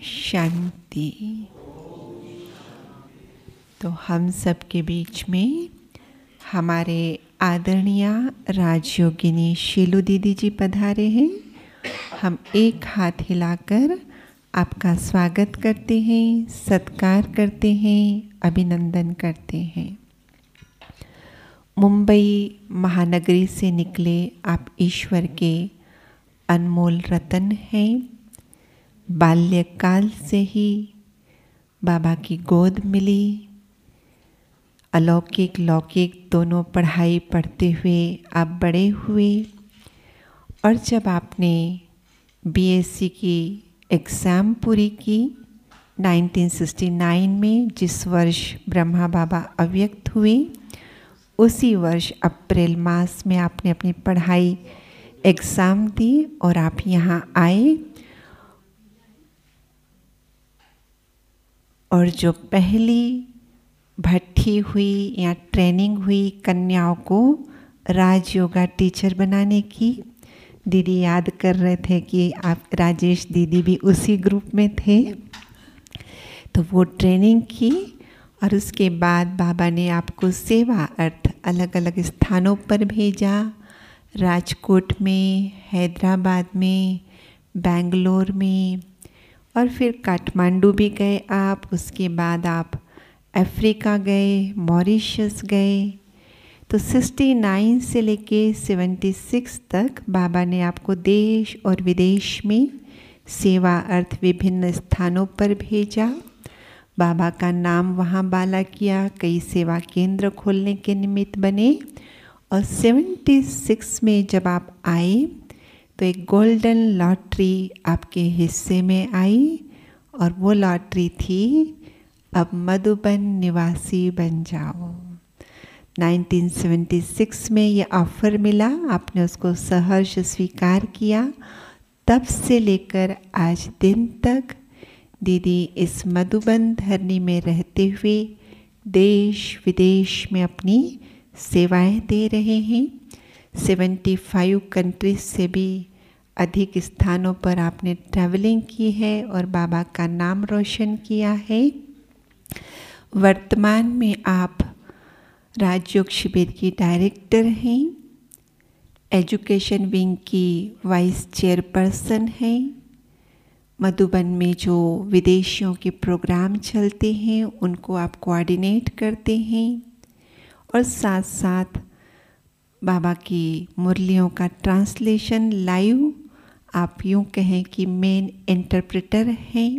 शांति। तो हम सब के बीच में हमारे आदरणीय राजयोगिनी शीलू दीदी जी पधारे हैं। हम एक हाथ हिलाकर आपका स्वागत करते हैं, सत्कार करते हैं, अभिनंदन करते हैं। मुंबई महानगरी से निकले आप ईश्वर के अनमोल रतन हैं। बाल्यकाल से ही बाबा की गोद मिली। अलौकिक लौकिक दोनों पढ़ाई पढ़ते हुए आप बड़े हुए और जब आपने बीएससी की एग्ज़ाम पूरी की 1969 में, जिस वर्ष ब्रह्मा बाबा अव्यक्त हुए, उसी वर्ष अप्रैल मास में आपने अपनी पढ़ाई एग्ज़ाम दी और आप यहाँ आए। और जो पहली भट्टी हुई या ट्रेनिंग हुई कन्याओं को राजयोगा टीचर बनाने की, दीदी याद कर रहे थे कि आप राजेश दीदी भी उसी ग्रुप में थे। तो वो ट्रेनिंग की और उसके बाद बाबा ने आपको सेवा अर्थ अलग अलग स्थानों पर भेजा। राजकोट में, हैदराबाद में, बेंगलोर में और फिर काठमांडू भी गए आप। उसके बाद आप अफ्रीका गए, मॉरिशस गए। तो 69 से लेके 76 तक बाबा ने आपको देश और विदेश में सेवा अर्थ विभिन्न स्थानों पर भेजा। बाबा का नाम वहाँ बाला किया, कई सेवा केंद्र खोलने के निमित्त बने। और 76 में जब आप आए तो एक गोल्डन लॉटरी आपके हिस्से में आई और वो लॉटरी थी, अब मधुबन निवासी बन जाओ। 1976 में ये ऑफ़र मिला, आपने उसको सहर्ष स्वीकार किया। तब से लेकर आज दिन तक दीदी इस मधुबन धरनी में रहते हुए देश विदेश में अपनी सेवाएं दे रहे हैं। 75 कंट्रीज से भी अधिक स्थानों पर आपने ट्रैवलिंग की है और बाबा का नाम रोशन किया है। वर्तमान में आप राजयोग शिविर की डायरेक्टर हैं, एजुकेशन विंग की वाइस चेयरपर्सन हैं। मधुबन में जो विदेशियों के प्रोग्राम चलते हैं उनको आप कोऑर्डिनेट करते हैं और साथ साथ बाबा की मुरलियों का ट्रांसलेशन लाइव, आप यूँ कहें कि मेन इंटरप्रेटर हैं।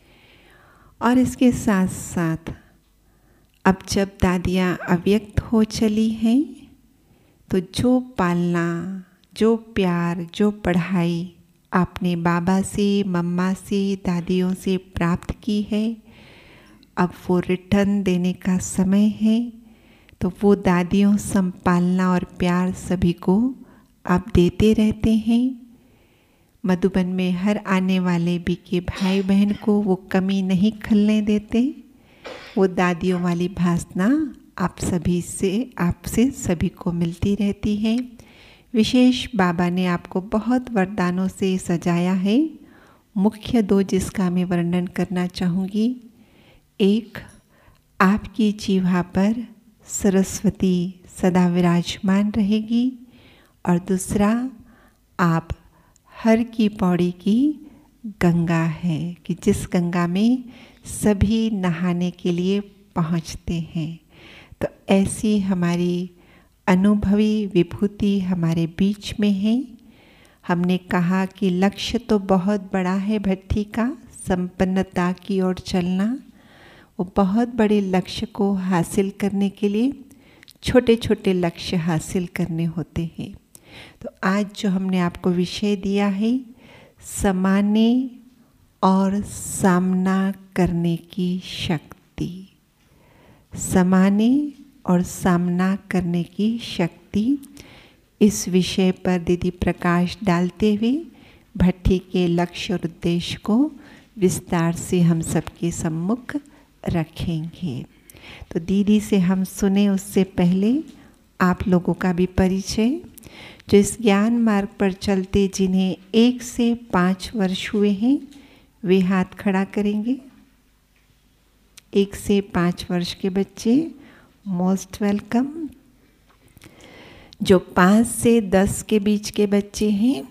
और इसके साथ साथ अब जब दादियाँ अव्यक्त हो चली हैं तो जो पालना, जो प्यार, जो पढ़ाई आपने बाबा से, मम्मा से, दादियों से प्राप्त की है, अब वो रिटर्न देने का समय है। तो वो दादियों संपालना और प्यार सभी को आप देते रहते हैं। मधुबन में हर आने वाले भी के भाई बहन को वो कमी नहीं खलने देते। वो दादियों वाली भासना आप सभी से, आपसे सभी को मिलती रहती है। विशेष बाबा ने आपको बहुत वरदानों से सजाया है। मुख्य दो जिसका मैं वर्णन करना चाहूँगी। एक, आपकी जीवा पर सरस्वती सदा विराजमान रहेगी और दूसरा, आप हर की पौड़ी की गंगा है कि जिस गंगा में सभी नहाने के लिए पहुँचते हैं। तो ऐसी हमारी अनुभवी विभूति हमारे बीच में है। हमने कहा कि लक्ष्य तो बहुत बड़ा है भट्टी का, संपन्नता की ओर चलना। वो बहुत बड़े लक्ष्य को हासिल करने के लिए छोटे छोटे लक्ष्य हासिल करने होते हैं। तो आज जो हमने आपको विषय दिया है, समाने और सामना करने की शक्ति। समाने और सामना करने की शक्ति, इस विषय पर दीदी प्रकाश डालते हुए भट्टी के लक्ष्य और उद्देश्य को विस्तार से हम सबके सम्मुख रखेंगे। तो दीदी से हम सुने उससे पहले आप लोगों का भी परिचय। जो इस ज्ञान मार्ग पर चलते जिन्हें 1 से 5 वर्ष हुए हैं, वे हाथ खड़ा करेंगे। 1 से 5 वर्ष के बच्चे मोस्ट वेलकम। जो 5 से 10 के बीच के बच्चे हैं,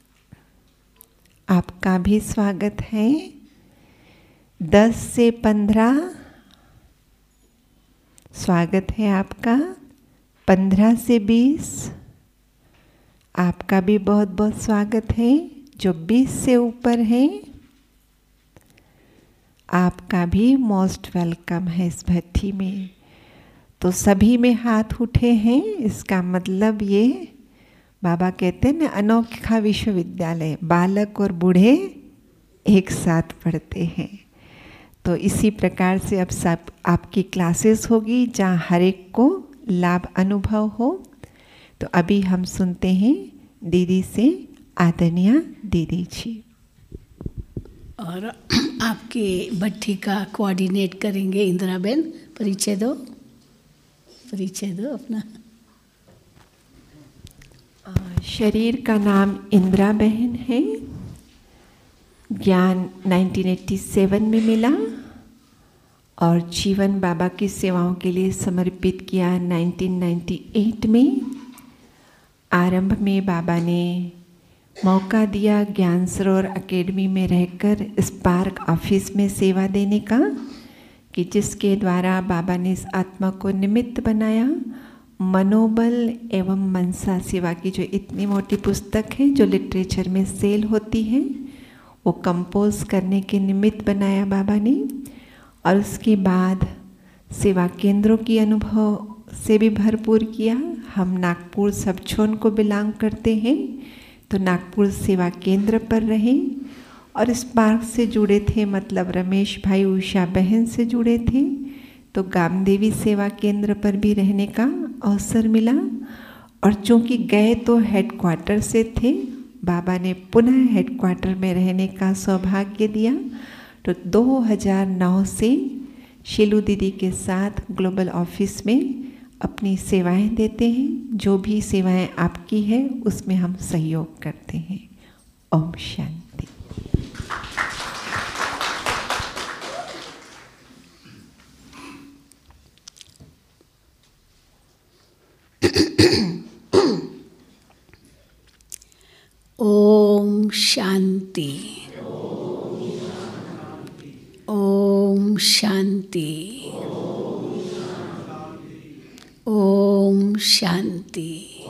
आपका भी स्वागत है। 10 से 15 स्वागत है आपका। 15 से 20 आपका भी बहुत बहुत स्वागत है। जो 20 से ऊपर है, आपका भी मोस्ट वेलकम है इस भट्ठी में। तो सभी में हाथ उठे हैं, इसका मतलब ये बाबा कहते हैं ना, अनोखा विश्वविद्यालय, बालक और बूढ़े एक साथ पढ़ते हैं। तो इसी प्रकार से अब सब आपकी क्लासेस होगी जहाँ हर एक को लाभ अनुभव हो। तो अभी हम सुनते हैं दीदी से, आदरणीय दीदी जी। और आपकी भट्ठी का कोऑर्डिनेट करेंगे इंदिरा बहन। परिचय दो अपना। शरीर का नाम इंदिरा बहन है। ज्ञान 1987 में मिला और जीवन बाबा की सेवाओं के लिए समर्पित किया 1998 में। आरंभ में बाबा ने मौका दिया ज्ञान सरोवर एकेडमी में रहकर स्पार्क ऑफिस में सेवा देने का, कि जिसके द्वारा बाबा ने इस आत्मा को निमित्त बनाया। मनोबल एवं मनसा सेवा की जो इतनी मोटी पुस्तक है जो लिटरेचर में सेल होती है, वो कंपोज करने के निमित्त बनाया बाबा ने। और उसके बाद सेवा केंद्रों की अनुभव से भी भरपूर किया। हम नागपुर सब जोन को बिलोंग करते हैं, तो नागपुर सेवा केंद्र पर रहे और इस पार्क से जुड़े थे, मतलब रमेश भाई उषा बहन से जुड़े थे। तो गामदेवी सेवा केंद्र पर भी रहने का अवसर मिला। और चूँकि गए तो हेडक्वार्टर से थे, बाबा ने पुनः हेडक्वार्टर में रहने का सौभाग्य दिया। तो 2009 से शीलू दीदी के साथ ग्लोबल ऑफिस में अपनी सेवाएं देते हैं। जो भी सेवाएं आपकी है उसमें हम सहयोग करते हैं। ओम शांति। ओम शांति। ओम शांति। ओम शांति।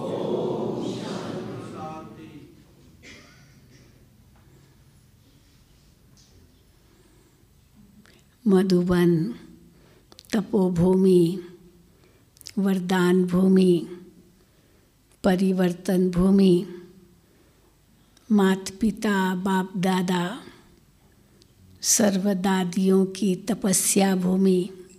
मधुबन तपोभूमि, वरदान भूमि, परिवर्तन भूमि, माता पिता बाप दादा सर्वदादियों की तपस्या भूमि,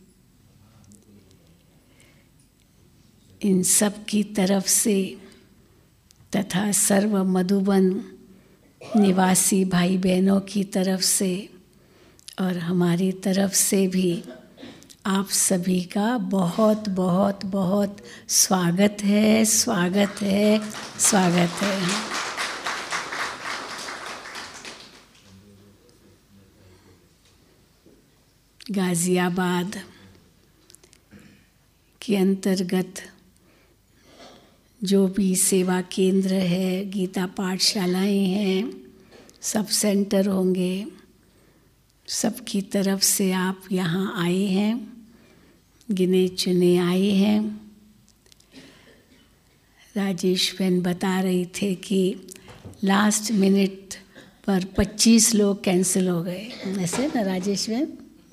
इन सब की तरफ से तथा सर्व मधुबन निवासी भाई बहनों की तरफ से और हमारी तरफ से भी आप सभी का बहुत बहुत बहुत स्वागत है, स्वागत है, स्वागत है। गाज़ियाबाद के अंतर्गत जो भी सेवा केंद्र है, गीता पाठशालाएं हैं, सब सेंटर होंगे, सबकी तरफ से आप यहाँ आए हैं, गिने चुने आए हैं। राजेश बहन बता रही थे कि लास्ट मिनट पर 25 लोग कैंसिल हो गए, ऐसे ना राजेश बहन?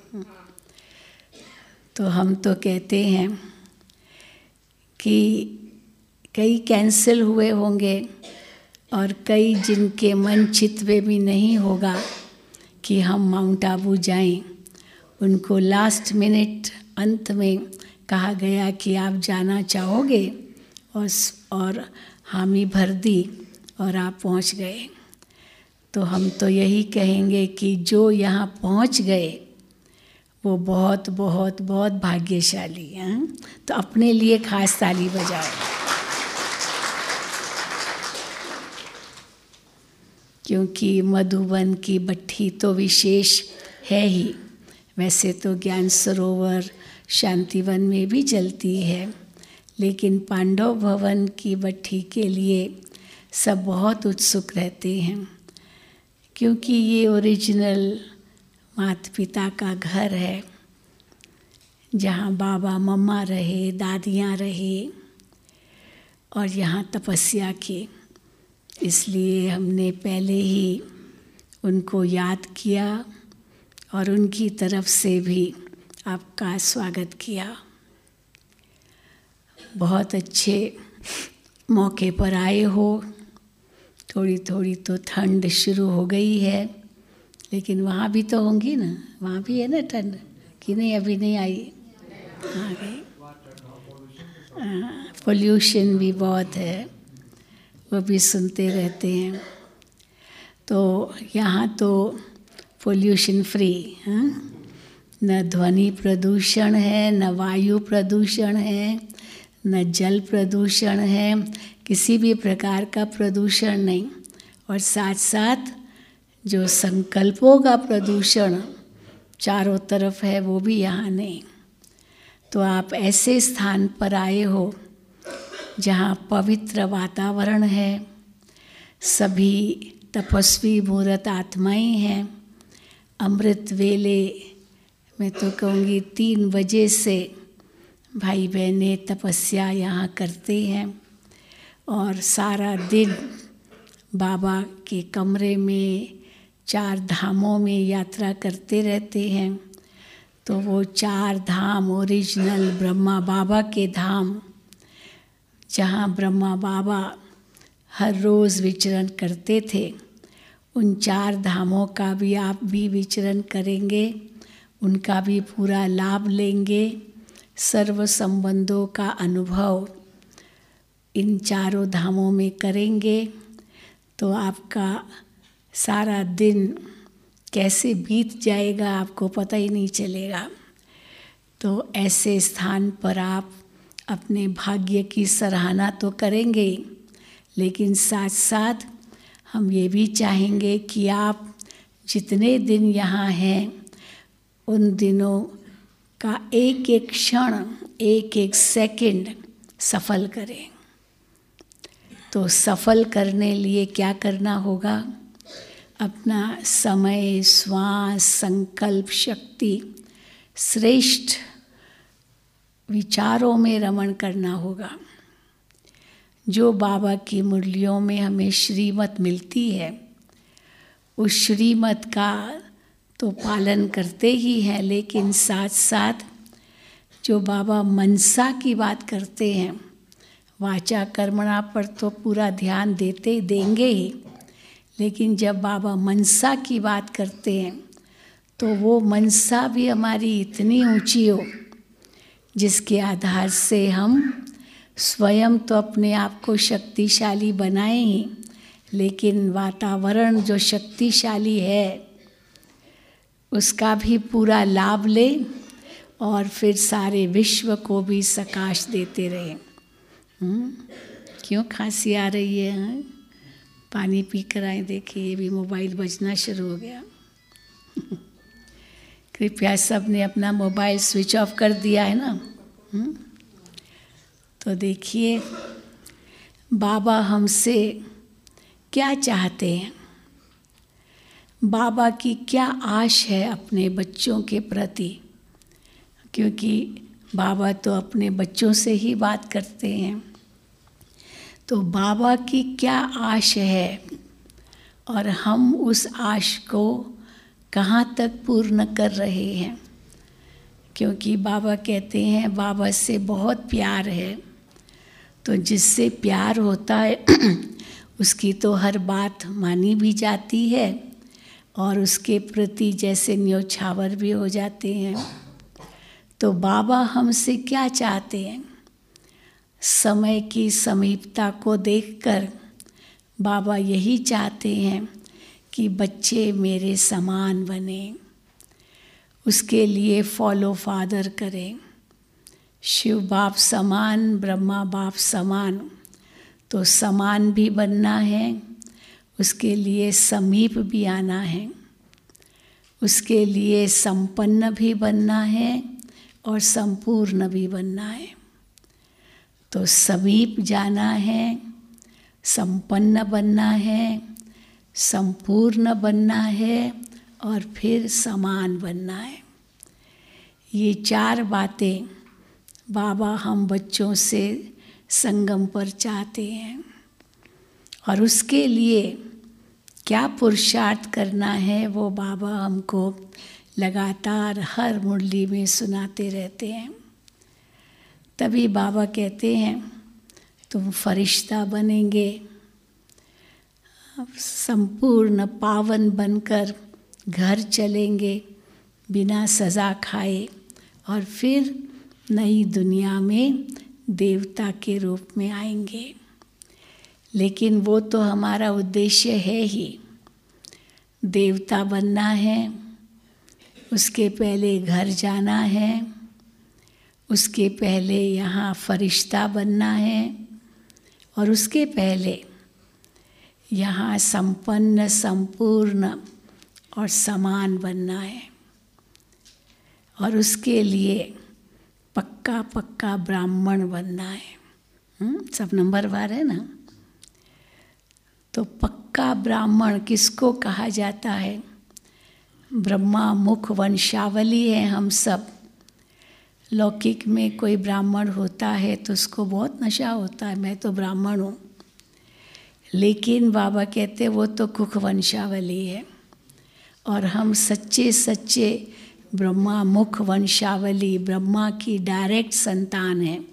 तो हम तो कहते हैं कि कई कैंसिल हुए होंगे और कई जिनके मन चित्त में भी नहीं होगा कि हम माउंट आबू जाएं, उनको लास्ट मिनट अंत में कहा गया कि आप जाना चाहोगे और हामी भर दी और आप पहुंच गए। तो हम तो यही कहेंगे कि जो यहाँ पहुंच गए वो बहुत बहुत बहुत भाग्यशाली हैं। तो अपने लिए खास ताली बजाओ। क्योंकि मधुबन की भट्ठी तो विशेष है ही। वैसे तो ज्ञान सरोवर शांतिवन में भी जलती है, लेकिन पांडव भवन की भट्ठी के लिए सब बहुत उत्सुक रहते हैं, क्योंकि ये ओरिजिनल माता पिता का घर है, जहाँ बाबा मम्मा रहे, दादियाँ रहे और यहाँ तपस्या की। इसलिए हमने पहले ही उनको याद किया और उनकी तरफ से भी आपका स्वागत किया। बहुत अच्छे मौके पर आए हो। थोड़ी थोड़ी तो ठंड शुरू हो गई है, लेकिन वहाँ भी तो होंगी ना, वहाँ भी है ना ठंड कि नहीं? अभी नहीं आई, आ गई। पोल्यूशन भी बहुत है, वो भी सुनते रहते हैं। तो यहाँ तो पोल्यूशन फ्री, न ध्वनि प्रदूषण है, न वायु प्रदूषण है, न जल प्रदूषण है, किसी भी प्रकार का प्रदूषण नहीं। और साथ साथ जो संकल्पों का प्रदूषण चारों तरफ है, वो भी यहाँ नहीं। तो आप ऐसे स्थान पर आए हो जहाँ पवित्र वातावरण है, सभी तपस्वी मूर्त आत्माएं हैं। अमृत वेले मैं तो कहूँगी 3 बजे से भाई बहनें तपस्या यहाँ करते हैं और सारा दिन बाबा के कमरे में 4 धामों में यात्रा करते रहते हैं। तो वो 4 धाम ओरिजिनल ब्रह्मा बाबा के धाम, जहाँ ब्रह्मा बाबा हर रोज़ विचरण करते थे, उन 4 धामों का भी आप भी विचरण करेंगे, उनका भी पूरा लाभ लेंगे। सर्व संबंधों का अनुभव इन 4 धामों में करेंगे तो आपका सारा दिन कैसे बीत जाएगा आपको पता ही नहीं चलेगा। तो ऐसे स्थान पर आप अपने भाग्य की सराहना तो करेंगे, लेकिन साथ साथ हम ये भी चाहेंगे कि आप जितने दिन यहाँ हैं उन दिनों का एक एक क्षण, एक एक सेकंड सफल करें। तो सफल करने लिए क्या करना होगा? अपना समय, श्वास, संकल्प शक्ति श्रेष्ठ विचारों में रमण करना होगा। जो बाबा की मुरलियों में हमें श्रीमत मिलती है, उस श्रीमत का तो पालन करते ही हैं, लेकिन साथ साथ जो बाबा मनसा की बात करते हैं, वाचा कर्मणा पर तो पूरा ध्यान देते देंगे ही, लेकिन जब बाबा मनसा की बात करते हैं तो वो मनसा भी हमारी इतनी ऊंची हो जिसके आधार से हम स्वयं तो अपने आप को शक्तिशाली बनाएं ही, लेकिन वातावरण जो शक्तिशाली है उसका भी पूरा लाभ लें और फिर सारे विश्व को भी सकाश देते रहें। क्यों खांसी आ रही है? पानी पी कर आए। देखिए ये भी मोबाइल बजना शुरू हो गया। कृपया सब ने अपना मोबाइल स्विच ऑफ कर दिया है ना? तो देखिए बाबा हमसे क्या चाहते हैं, बाबा की क्या आश है अपने बच्चों के प्रति, क्योंकि बाबा तो अपने बच्चों से ही बात करते हैं। तो बाबा की क्या आश है और हम उस आश को कहाँ तक पूर्ण कर रहे हैं, क्योंकि बाबा कहते हैं बाबा से बहुत प्यार है। तो जिससे प्यार होता है उसकी तो हर बात मानी भी जाती है और उसके प्रति जैसे न्योछावर भी हो जाते हैं। तो बाबा हमसे क्या चाहते हैं? समय की समीपता को देखकर बाबा यही चाहते हैं कि बच्चे मेरे समान बने। उसके लिए फॉलो फादर करें। शिव बाप समान, ब्रह्मा बाप समान, तो समान भी बनना है। उसके लिए समीप भी आना है, उसके लिए संपन्न भी बनना है और संपूर्ण भी बनना है। तो समीप जाना है, संपन्न बनना है, संपूर्ण बनना है और फिर समान बनना है। ये 4 बातें बाबा हम बच्चों से संगम पर चाहते हैं। और उसके लिए क्या पुरुषार्थ करना है वो बाबा हमको लगातार हर मुरली में सुनाते रहते हैं। तभी बाबा कहते हैं तुम फरिश्ता बनेंगे, संपूर्ण पावन बनकर घर चलेंगे बिना सज़ा खाए और फिर नई दुनिया में देवता के रूप में आएंगे। लेकिन वो तो हमारा उद्देश्य है ही, देवता बनना है, उसके पहले घर जाना है, उसके पहले यहाँ फरिश्ता बनना है और उसके पहले यहाँ संपन्न, संपूर्ण और समान बनना है। और उसके लिए पक्का पक्का ब्राह्मण बनना है। सब नंबरवार है ना। तो पक्का ब्राह्मण किसको कहा जाता है? ब्रह्मा मुख वंशावली है हम सब। लौकिक में कोई ब्राह्मण होता है तो उसको बहुत नशा होता है, मैं तो ब्राह्मण हूँ। लेकिन बाबा कहते वो तो कुख वंशावली है और हम सच्चे सच्चे ब्रह्मा मुख वंशावली, ब्रह्मा की डायरेक्ट संतान है।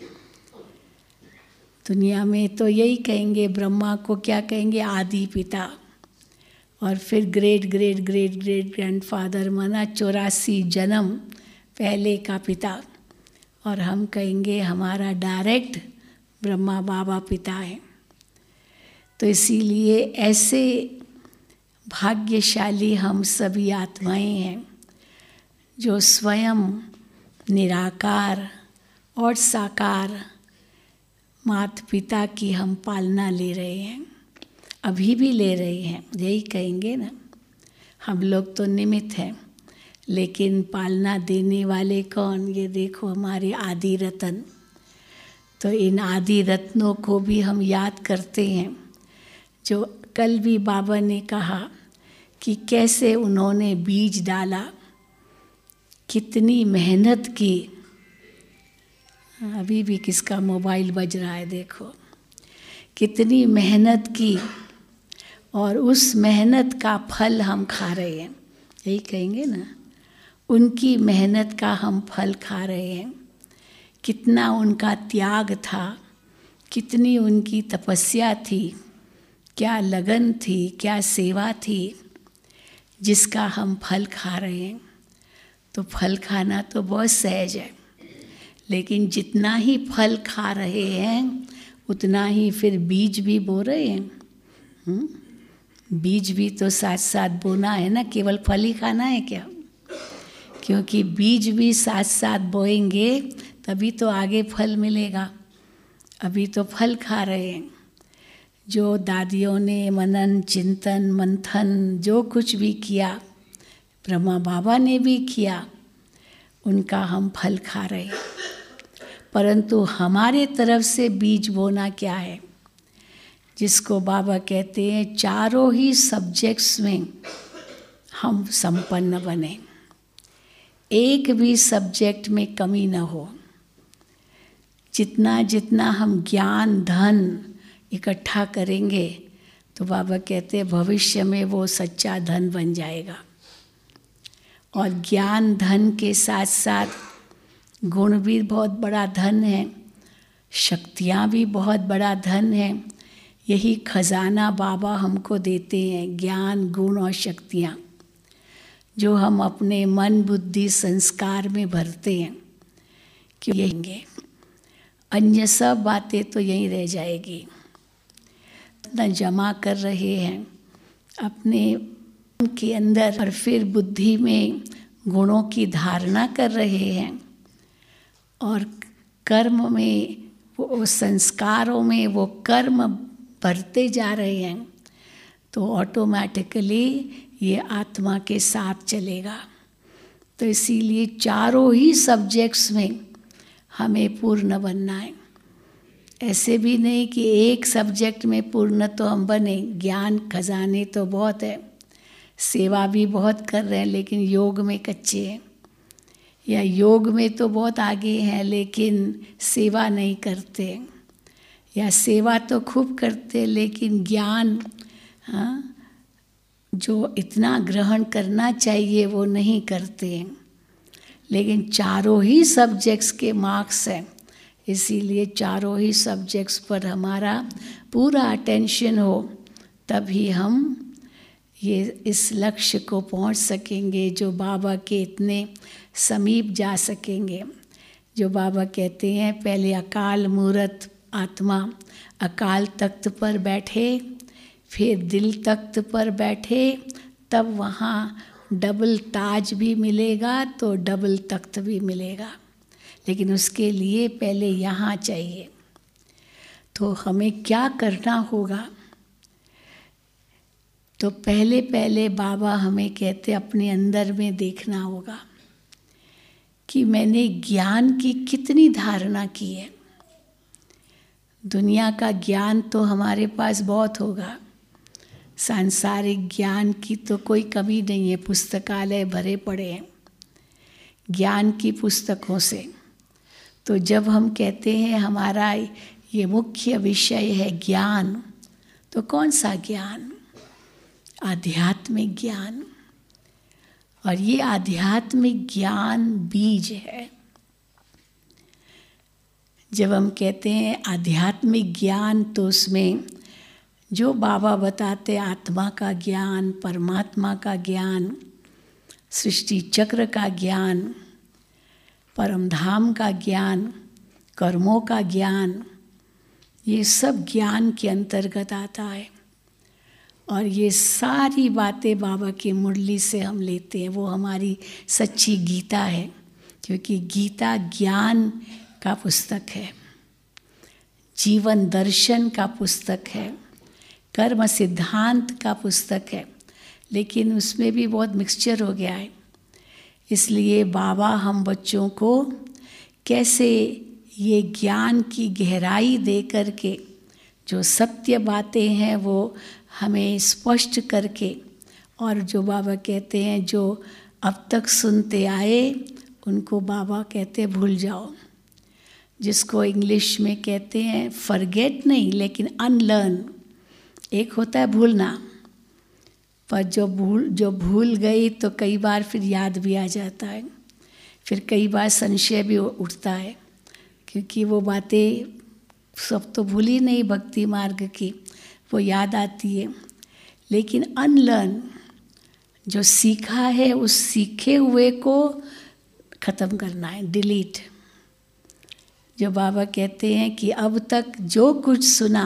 दुनिया में तो यही कहेंगे, ब्रह्मा को क्या कहेंगे? आदि पिता। और फिर great great great great grandfather माना 84 जन्म पहले का पिता। और हम कहेंगे हमारा डायरेक्ट ब्रह्मा बाबा पिता है। तो इसीलिए ऐसे भाग्यशाली हम सभी आत्माएं हैं जो स्वयं निराकार और साकार माता पिता की हम पालना ले रहे हैं, अभी भी ले रहे हैं। यही कहेंगे ना, हम लोग तो निमित्त हैं, लेकिन पालना देने वाले कौन? ये देखो हमारे आदि रत्न। तो इन आदि रत्नों को भी हम याद करते हैं, जो कल भी बाबा ने कहा कि कैसे उन्होंने बीज डाला, कितनी मेहनत की। अभी भी किसका मोबाइल बज रहा है देखो। कितनी मेहनत की और उस मेहनत का फल हम खा रहे हैं। यही कहेंगे ना, उनकी मेहनत का हम फल खा रहे हैं। कितना उनका त्याग था, कितनी उनकी तपस्या थी, क्या लगन थी, क्या सेवा थी, जिसका हम फल खा रहे हैं। तो फल खाना तो बहुत सहज है, लेकिन जितना ही फल खा रहे हैं उतना ही फिर बीज भी बो रहे हैं। बीज भी तो साथ साथ बोना है ना, केवल फल ही खाना है क्या? क्योंकि बीज भी साथ साथ बोएंगे तभी तो आगे फल मिलेगा। अभी तो फल खा रहे हैं। जो दादियों ने मनन चिंतन मंथन जो कुछ भी किया, ब्रह्मा बाबा ने भी किया, उनका हम फल खा रहे हैं। परंतु हमारे तरफ से बीज बोना क्या है? जिसको बाबा कहते हैं चारों ही सब्जेक्ट्स में हम संपन्न बने, एक भी सब्जेक्ट में कमी न हो। जितना जितना हम ज्ञान धन इकट्ठा करेंगे तो बाबा कहते हैं भविष्य में वो सच्चा धन बन जाएगा। और ज्ञान धन के साथ साथ गुण भी बहुत बड़ा धन है, शक्तियाँ भी बहुत बड़ा धन है। यही खजाना बाबा हमको देते हैं, ज्ञान गुण और शक्तियाँ, जो हम अपने मन बुद्धि संस्कार में भरते हैं। क्यों? यही अन्य सब बातें तो यहीं रह जाएगी। इतना जमा कर रहे हैं अपने के अंदर और फिर बुद्धि में गुणों की धारणा कर रहे हैं और कर्म में वो संस्कारों में वो कर्म भरते जा रहे हैं। तो ऑटोमेटिकली ये आत्मा के साथ चलेगा। तो इसीलिए चारों ही सब्जेक्ट्स में हमें पूर्ण बनना है। ऐसे भी नहीं कि एक सब्जेक्ट में पूर्ण तो हम बने। ज्ञान खजाने तो बहुत है, सेवा भी बहुत कर रहे हैं, लेकिन योग में कच्चे हैं, या योग में तो बहुत आगे हैं लेकिन सेवा नहीं करते, या सेवा तो खूब करते लेकिन ज्ञान जो इतना ग्रहण करना चाहिए वो नहीं करते हैं। लेकिन चारों ही सब्जेक्ट्स के मार्क्स हैं, इसीलिए चारों ही सब्जेक्ट्स पर हमारा पूरा अटेंशन हो, तभी हम ये इस लक्ष्य को पहुंच सकेंगे, जो बाबा के इतने समीप जा सकेंगे। जो बाबा कहते हैं पहले अकाल मूर्त आत्मा अकाल तख्त पर बैठे, फिर दिल तख्त पर बैठे, तब वहाँ डबल ताज भी मिलेगा तो डबल तख्त भी मिलेगा। लेकिन उसके लिए पहले यहाँ चाहिए। तो हमें क्या करना होगा? तो पहले बाबा हमें कहते अपने अंदर में देखना होगा कि मैंने ज्ञान की कितनी धारणा की है। दुनिया का ज्ञान तो हमारे पास बहुत होगा, सांसारिक ज्ञान की तो कोई कमी नहीं है, पुस्तकालय भरे पड़े हैं ज्ञान की पुस्तकों से। तो जब हम कहते हैं हमारा ये मुख्य विषय है ज्ञान, तो कौन सा ज्ञान? आध्यात्मिक ज्ञान। और ये आध्यात्मिक ज्ञान बीज है। जब हम कहते हैं आध्यात्मिक ज्ञान, तो उसमें जो बाबा बताते आत्मा का ज्ञान, परमात्मा का ज्ञान, सृष्टि चक्र का ज्ञान, परमधाम का ज्ञान, कर्मों का ज्ञान, ये सब ज्ञान के अंतर्गत आता है। और ये सारी बातें बाबा की मुरली से हम लेते हैं। वो हमारी सच्ची गीता है, क्योंकि गीता ज्ञान का पुस्तक है, जीवन दर्शन का पुस्तक है, कर्म सिद्धांत का पुस्तक है। लेकिन उसमें भी बहुत मिक्सचर हो गया है। इसलिए बाबा हम बच्चों को कैसे ये ज्ञान की गहराई दे करके जो सत्य बातें हैं वो हमें स्पष्ट करके, और जो बाबा कहते हैं जो अब तक सुनते आए उनको बाबा कहते भूल जाओ, जिसको इंग्लिश में कहते हैं फॉरगेट नहीं लेकिन अनलर्न। एक होता है भूलना, पर जो भूल गई तो कई बार फिर याद भी आ जाता है, फिर कई बार संशय भी उठता है, क्योंकि वो बातें सब तो भूली नहीं भक्ति मार्ग की, वो याद आती है। लेकिन अनलर्न, जो सीखा है उस सीखे हुए को ख़त्म करना है, डिलीट। जो बाबा कहते हैं कि अब तक जो कुछ सुना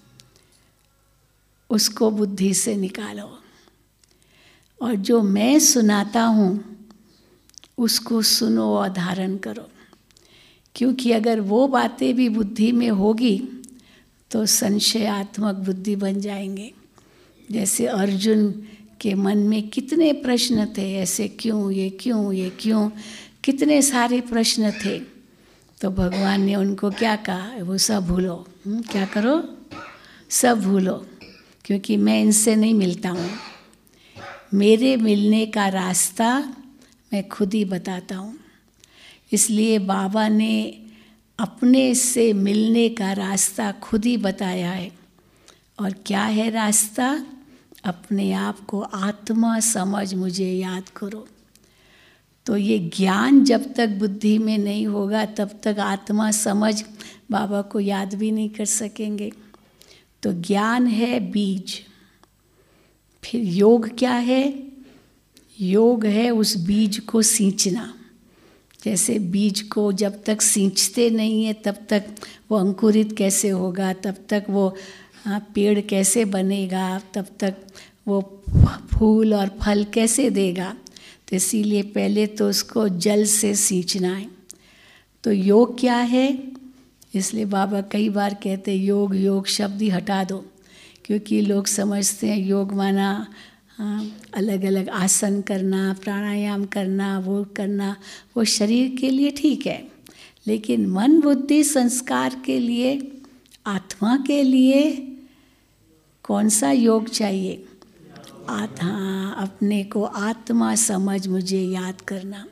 उसको बुद्धि से निकालो, और जो मैं सुनाता हूँ उसको सुनो और धारण करो। क्योंकि अगर वो बातें भी बुद्धि में होगी तो संशयात्मक बुद्धि बन जाएंगे। जैसे अर्जुन के मन में कितने प्रश्न थे, ऐसे क्यों, ये क्यों, ये क्यों, कितने सारे प्रश्न थे। तो भगवान ने उनको क्या कहा? वो सब भूलो। क्या करो? सब भूलो, क्योंकि मैं इनसे नहीं मिलता हूँ। मेरे मिलने का रास्ता मैं खुद ही बताता हूँ। इसलिए बाबा ने अपने से मिलने का रास्ता खुद ही बताया है। और क्या है रास्ता? अपने आप को आत्मा समझ मुझे याद करो। तो ये ज्ञान जब तक बुद्धि में नहीं होगा तब तक आत्मा समझ बाबा को याद भी नहीं कर सकेंगे। तो ज्ञान है बीज। फिर योग क्या है? योग है उस बीज को सींचना। जैसे बीज को जब तक सींचते नहीं है तब तक वो अंकुरित कैसे होगा, तब तक वो पेड़ कैसे बनेगा, तब तक वो फूल और फल कैसे देगा। तो इसीलिए पहले तो उसको जल से सींचना है। तो योग क्या है? इसलिए बाबा कई बार कहते योग, योग शब्द ही हटा दो, क्योंकि लोग समझते हैं योग माना अलग अलग आसन करना, प्राणायाम करना, वो शरीर के लिए ठीक है, लेकिन मन बुद्धि संस्कार के लिए, आत्मा के लिए कौन सा योग चाहिए? हाँ, अपने को आत्मा समझ मुझे याद करना।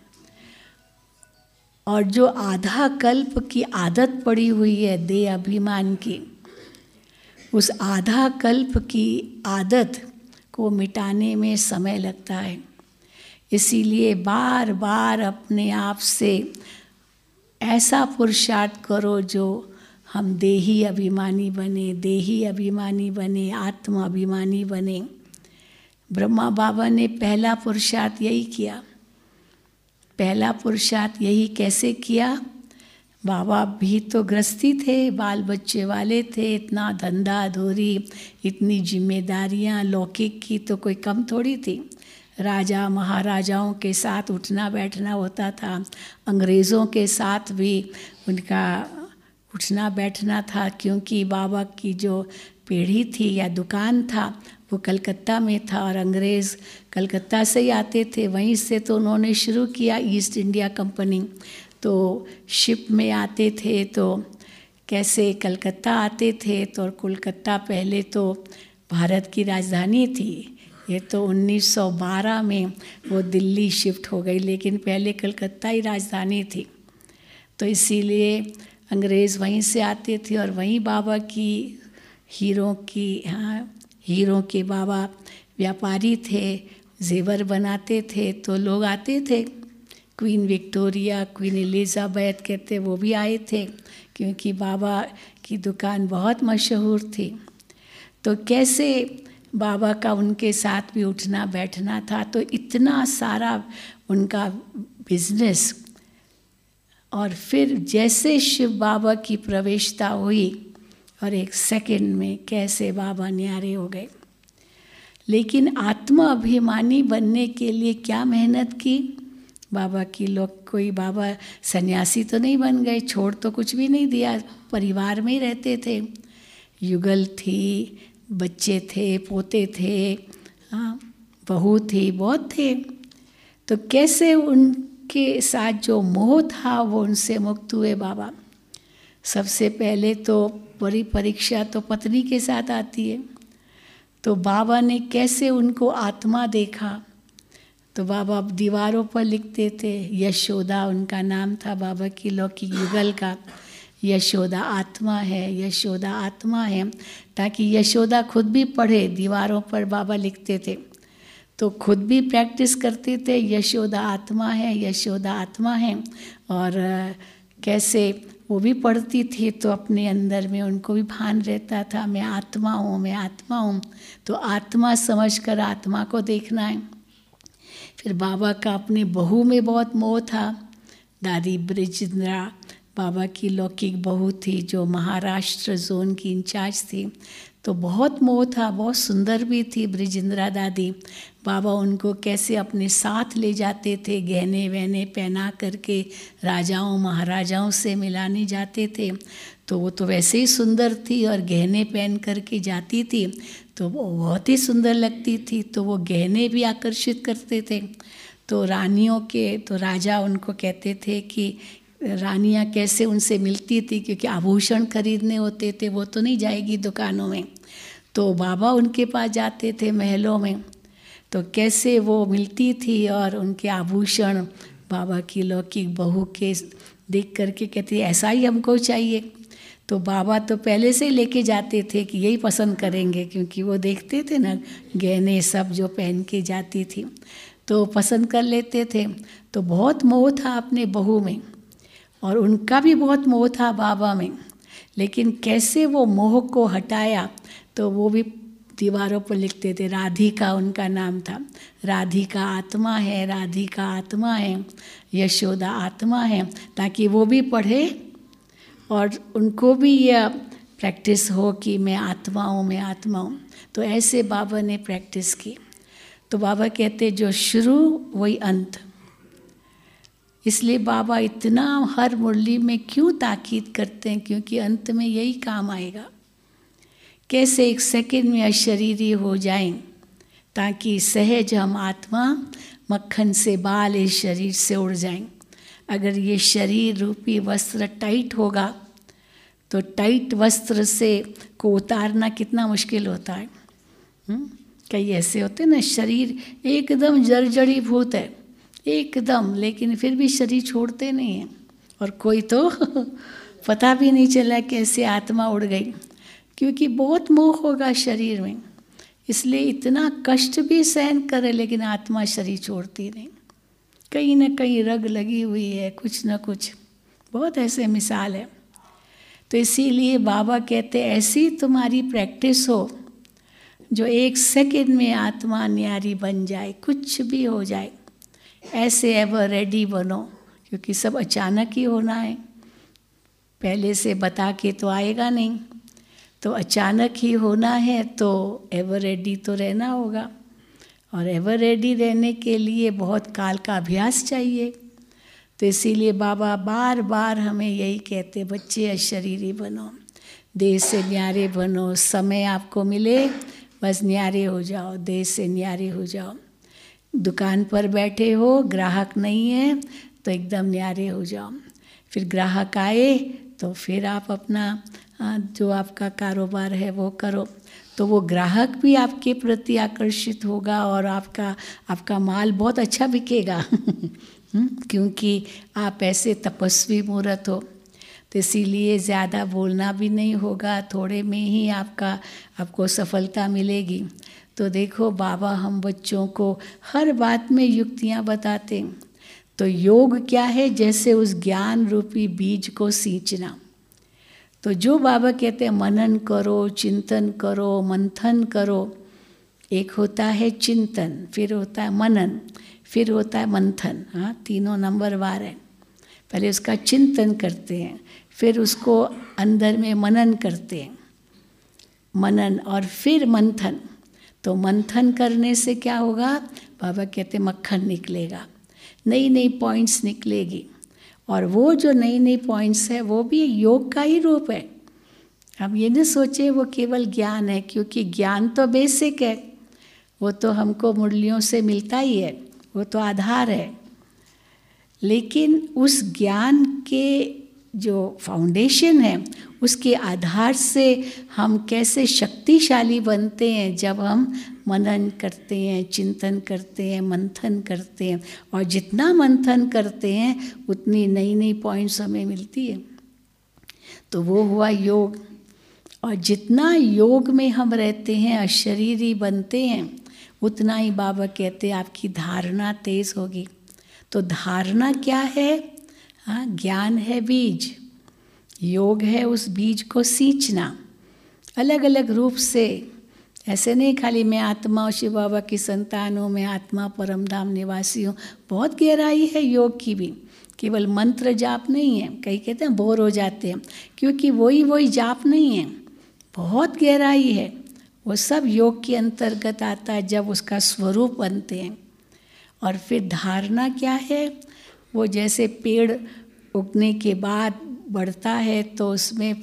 और जो आधा कल्प की आदत पड़ी हुई है देह अभिमान की, उस आधा कल्प की आदत को मिटाने में समय लगता है। इसीलिए बार बार अपने आप से ऐसा पुरुषार्थ करो जो हम देही अभिमानी बने, देही अभिमानी बने, आत्मा अभिमानी बने। ब्रह्मा बाबा ने पहला पुरुषार्थ यही किया। पहला पुरुषार्थ यही कैसे किया? बाबा भी तो गृहस्थी थे, बाल बच्चे वाले थे, इतना धंधा धोरी, इतनी जिम्मेदारियां लौकिक की तो कोई कम थोड़ी थी। राजा महाराजाओं के साथ उठना बैठना होता था, अंग्रेज़ों के साथ भी उनका उठना बैठना था, क्योंकि बाबा की जो पीढ़ी थी या दुकान था वो कलकत्ता में था और अंग्रेज़ कलकत्ता से ही आते थे। वहीं से तो उन्होंने शुरू किया ईस्ट इंडिया कंपनी। तो शिप में आते थे तो कैसे कलकत्ता आते थे, तो कोलकाता पहले तो भारत की राजधानी थी। ये तो 1912 में वो दिल्ली शिफ्ट हो गई, लेकिन पहले कलकत्ता ही राजधानी थी। तो इसीलिए अंग्रेज़ वहीं से आते थे और वहीं बाबा की हीरों के बाबा व्यापारी थे, जेवर बनाते थे। तो लोग आते थे, क्वीन विक्टोरिया, क्वीन एलिज़ाबेथ कहते वो भी आए थे, क्योंकि बाबा की दुकान बहुत मशहूर थी। तो कैसे बाबा का उनके साथ भी उठना बैठना था। तो इतना सारा उनका बिजनेस। और फिर जैसे शिव बाबा की प्रवेशता हुई और एक सेकंड में कैसे बाबा न्यारे हो गए। लेकिन आत्मा अभिमानी बनने के लिए क्या मेहनत की बाबा की लोग? कोई बाबा सन्यासी तो नहीं बन गए, छोड़ तो कुछ भी नहीं दिया, परिवार में ही रहते थे। युगल थी, बच्चे थे, पोते थे, बहू थी, बहुत थे। तो कैसे उनके साथ जो मोह था वो उनसे मुक्त हुए बाबा? सबसे पहले तो बड़ी परीक्षा तो पत्नी के साथ आती है। तो बाबा ने कैसे उनको आत्मा देखा? तो बाबा दीवारों पर लिखते थे, यशोदा उनका नाम था बाबा की लौकिक युगल का। यशोदा आत्मा है, यशोदा आत्मा है, ताकि यशोदा खुद भी पढ़े। दीवारों पर बाबा लिखते थे तो खुद भी प्रैक्टिस करते थे, यशोदा आत्मा है, यशोदा आत्मा है। और कैसे वो भी पढ़ती थी तो अपने अंदर में उनको भी भान रहता था, मैं आत्मा हूँ, मैं आत्मा हूँ। तो आत्मा समझकर आत्मा को देखना है। फिर बाबा का अपने बहू में बहुत मोह था। दादी ब्रिजेंद्रा बाबा की लौकिक बहू थी, जो महाराष्ट्र जोन की इंचार्ज थी। तो बहुत मोह था, बहुत सुंदर भी थी ब्रिजेंद्रा दादी। बाबा उनको कैसे अपने साथ ले जाते थे, गहने वहने पहना करके राजाओं महाराजाओं से मिलाने जाते थे। तो वो तो वैसे ही सुंदर थी और गहने पहन करके जाती थी तो वो बहुत ही सुंदर लगती थी। तो वो गहने भी आकर्षित करते थे। तो रानियों के तो राजा उनको कहते थे कि रानियां कैसे उनसे मिलती थी, क्योंकि आभूषण खरीदने होते थे, वो तो नहीं जाएगी दुकानों में। तो बाबा उनके पास जाते थे महलों में, तो कैसे वो मिलती थी और उनके आभूषण बाबा की लौकिक बहू के देख करके कहती ऐसा ही हमको चाहिए। तो बाबा तो पहले से लेके जाते थे कि यही पसंद करेंगे, क्योंकि वो देखते थे ना गहने सब जो पहन के जाती थी तो पसंद कर लेते थे। तो बहुत मोह था अपने बहू में और उनका भी बहुत मोह था बाबा में। लेकिन कैसे वो मोह को हटाया, तो वो भी दीवारों पर लिखते थे। राधिका उनका नाम था, राधिका आत्मा है, राधिका आत्मा है, यशोदा आत्मा है, ताकि वो भी पढ़े और उनको भी यह प्रैक्टिस हो कि मैं आत्मा हूँ, मैं आत्मा हूँ। तो ऐसे बाबा ने प्रैक्टिस की। तो बाबा कहते जो शुरू वही अंत। इसलिए बाबा इतना हर मुरली में क्यों ताकीद करते हैं, क्योंकि अंत में यही काम आएगा कैसे एक सेकंड में अशरीरी हो जाएं, ताकि सहज हम आत्मा मक्खन से बाल इस शरीर से उड़ जाएं। अगर ये शरीर रूपी वस्त्र टाइट होगा तो टाइट वस्त्र से को उतारना कितना मुश्किल होता है। कई ऐसे होते हैं ना, शरीर एकदम जर्जरीभूत है एकदम, लेकिन फिर भी शरीर छोड़ते नहीं हैं, और कोई तो पता भी नहीं चला कैसे आत्मा उड़ गई, क्योंकि बहुत मोह होगा शरीर में, इसलिए इतना कष्ट भी सहन करे, लेकिन आत्मा शरीर छोड़ती नहीं। कहीं ना कहीं रग लगी हुई है, कुछ ना कुछ, बहुत ऐसे मिसाल है। तो इसीलिए बाबा कहते ऐसी तुम्हारी प्रैक्टिस हो जो एक सेकंड में आत्मा न्यारी बन जाए, कुछ भी हो जाए। ऐसे एवर रेडी बनो, क्योंकि सब अचानक ही होना है, पहले से बता के तो आएगा नहीं, तो अचानक ही होना है, तो एवर रेडी तो रहना होगा। और एवर रेडी रहने के लिए बहुत काल का अभ्यास चाहिए। तो इसीलिए बाबा बार बार हमें यही कहते, बच्चे अशरीरी बनो, देह से न्यारे बनो, समय आपको मिले बस न्यारे हो जाओ, देह से न्यारे हो जाओ। दुकान पर बैठे हो, ग्राहक नहीं है तो एकदम न्यारे हो जाओ। फिर ग्राहक आए तो फिर आप अपना जो आपका कारोबार है वो करो, तो वो ग्राहक भी आपके प्रति आकर्षित होगा और आपका माल बहुत अच्छा बिकेगा क्योंकि आप ऐसे तपस्वी मूर्त हो। तो इसीलिए ज़्यादा बोलना भी नहीं होगा, थोड़े में ही आपको सफलता मिलेगी। तो देखो बाबा हम बच्चों को हर बात में युक्तियाँ बताते। तो योग क्या है? जैसे उस ज्ञान रूपी बीज को सींचना। तो जो बाबा कहते हैं मनन करो, चिंतन करो, मंथन करो। एक होता है चिंतन, फिर होता है मनन, फिर होता है मंथन। हाँ, तीनों नंबर वार है। पहले उसका चिंतन करते हैं, फिर उसको अंदर में मनन करते हैं, मनन और फिर मंथन। तो मंथन करने से क्या होगा? बाबा कहते मक्खन निकलेगा, नई नई पॉइंट्स निकलेगी। और वो जो नई नई पॉइंट्स है वो भी योग का ही रूप है। हम ये न सोचे वो केवल ज्ञान है, क्योंकि ज्ञान तो बेसिक है, वो तो हमको मुरलियों से मिलता ही है, वो तो आधार है। लेकिन उस ज्ञान के जो फाउंडेशन है, उसके आधार से हम कैसे शक्तिशाली बनते हैं जब हम मनन करते हैं, चिंतन करते हैं, मंथन करते हैं। और जितना मंथन करते हैं उतनी नई नई पॉइंट्स हमें मिलती है। तो वो हुआ योग। और जितना योग में हम रहते हैं, अशरीरी बनते हैं, उतना ही बाबा कहते हैं आपकी धारणा तेज होगी। तो धारणा क्या है? हाँ, ज्ञान है बीज, योग है उस बीज को सींचना अलग अलग रूप से। ऐसे नहीं खाली मैं आत्मा और शिव बाबा की संतान हूँ, मैं आत्मा परम धाम निवासी हूँ। बहुत गहराई है योग की भी, केवल मंत्र जाप नहीं है। कई कहते हैं बोर हो जाते हैं, क्योंकि वही जाप नहीं है, बहुत गहराई है। वो सब योग के अंतर्गत आता है जब उसका स्वरूप बनते हैं। और फिर धारणा क्या है? वो जैसे पेड़ उगने के बाद बढ़ता है तो उसमें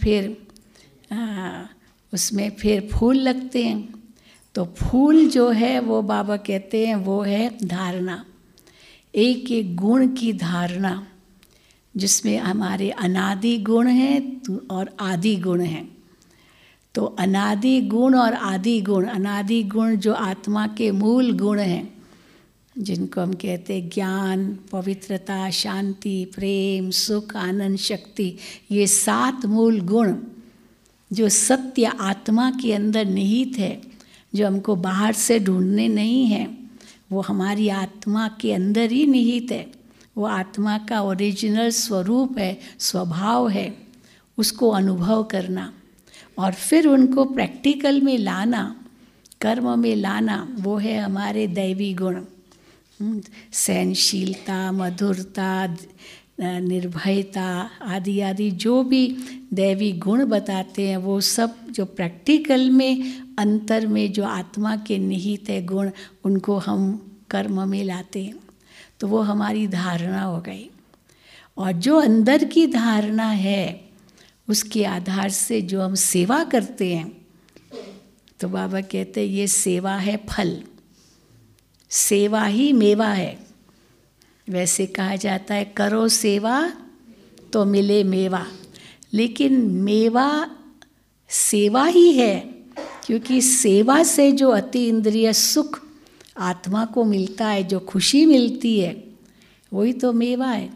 फिर फूल लगते हैं। तो फूल जो है वो बाबा कहते हैं वो है धारणा, एक एक गुण की धारणा, जिसमें हमारे अनादि गुण हैं और आदि गुण हैं। तो अनादि गुण और आदि गुण, अनादि गुण जो आत्मा के मूल गुण हैं, जिनको हम कहते हैं ज्ञान, पवित्रता, शांति, प्रेम, सुख, आनंद, शक्ति, ये 7 मूल गुण जो सत्य आत्मा के अंदर निहित है, जो हमको बाहर से ढूंढने नहीं है, वो हमारी आत्मा के अंदर ही निहित है। वो आत्मा का ओरिजिनल स्वरूप है, स्वभाव है। उसको अनुभव करना और फिर उनको प्रैक्टिकल में लाना, कर्म में लाना, वो है हमारे दैवी गुण। सहनशीलता, मधुरता, निर्भयता आदि आदि जो भी दैवी गुण बताते हैं, वो सब जो प्रैक्टिकल में अंतर में जो आत्मा के निहित है गुण, उनको हम कर्म में लाते हैं। तो वो हमारी धारणा हो गई। और जो अंदर की धारणा है, उसके आधार से जो हम सेवा करते हैं, तो बाबा कहते हैं ये सेवा है फल, सेवा ही मेवा है। वैसे कहा जाता है करो सेवा तो मिले मेवा, लेकिन मेवा सेवा ही है, क्योंकि सेवा से जो अति इंद्रिय सुख आत्मा को मिलता है, जो खुशी मिलती है, वही तो मेवा है।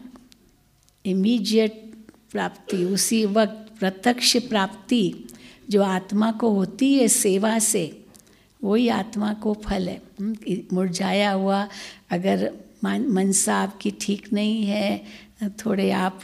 इमीडिएट प्राप्ति, उसी वक्त प्रत्यक्ष प्राप्ति जो आत्मा को होती है सेवा से, वही आत्मा को फल है। मुरझाया हुआ अगर मनसा आपकी ठीक नहीं है, थोड़े आप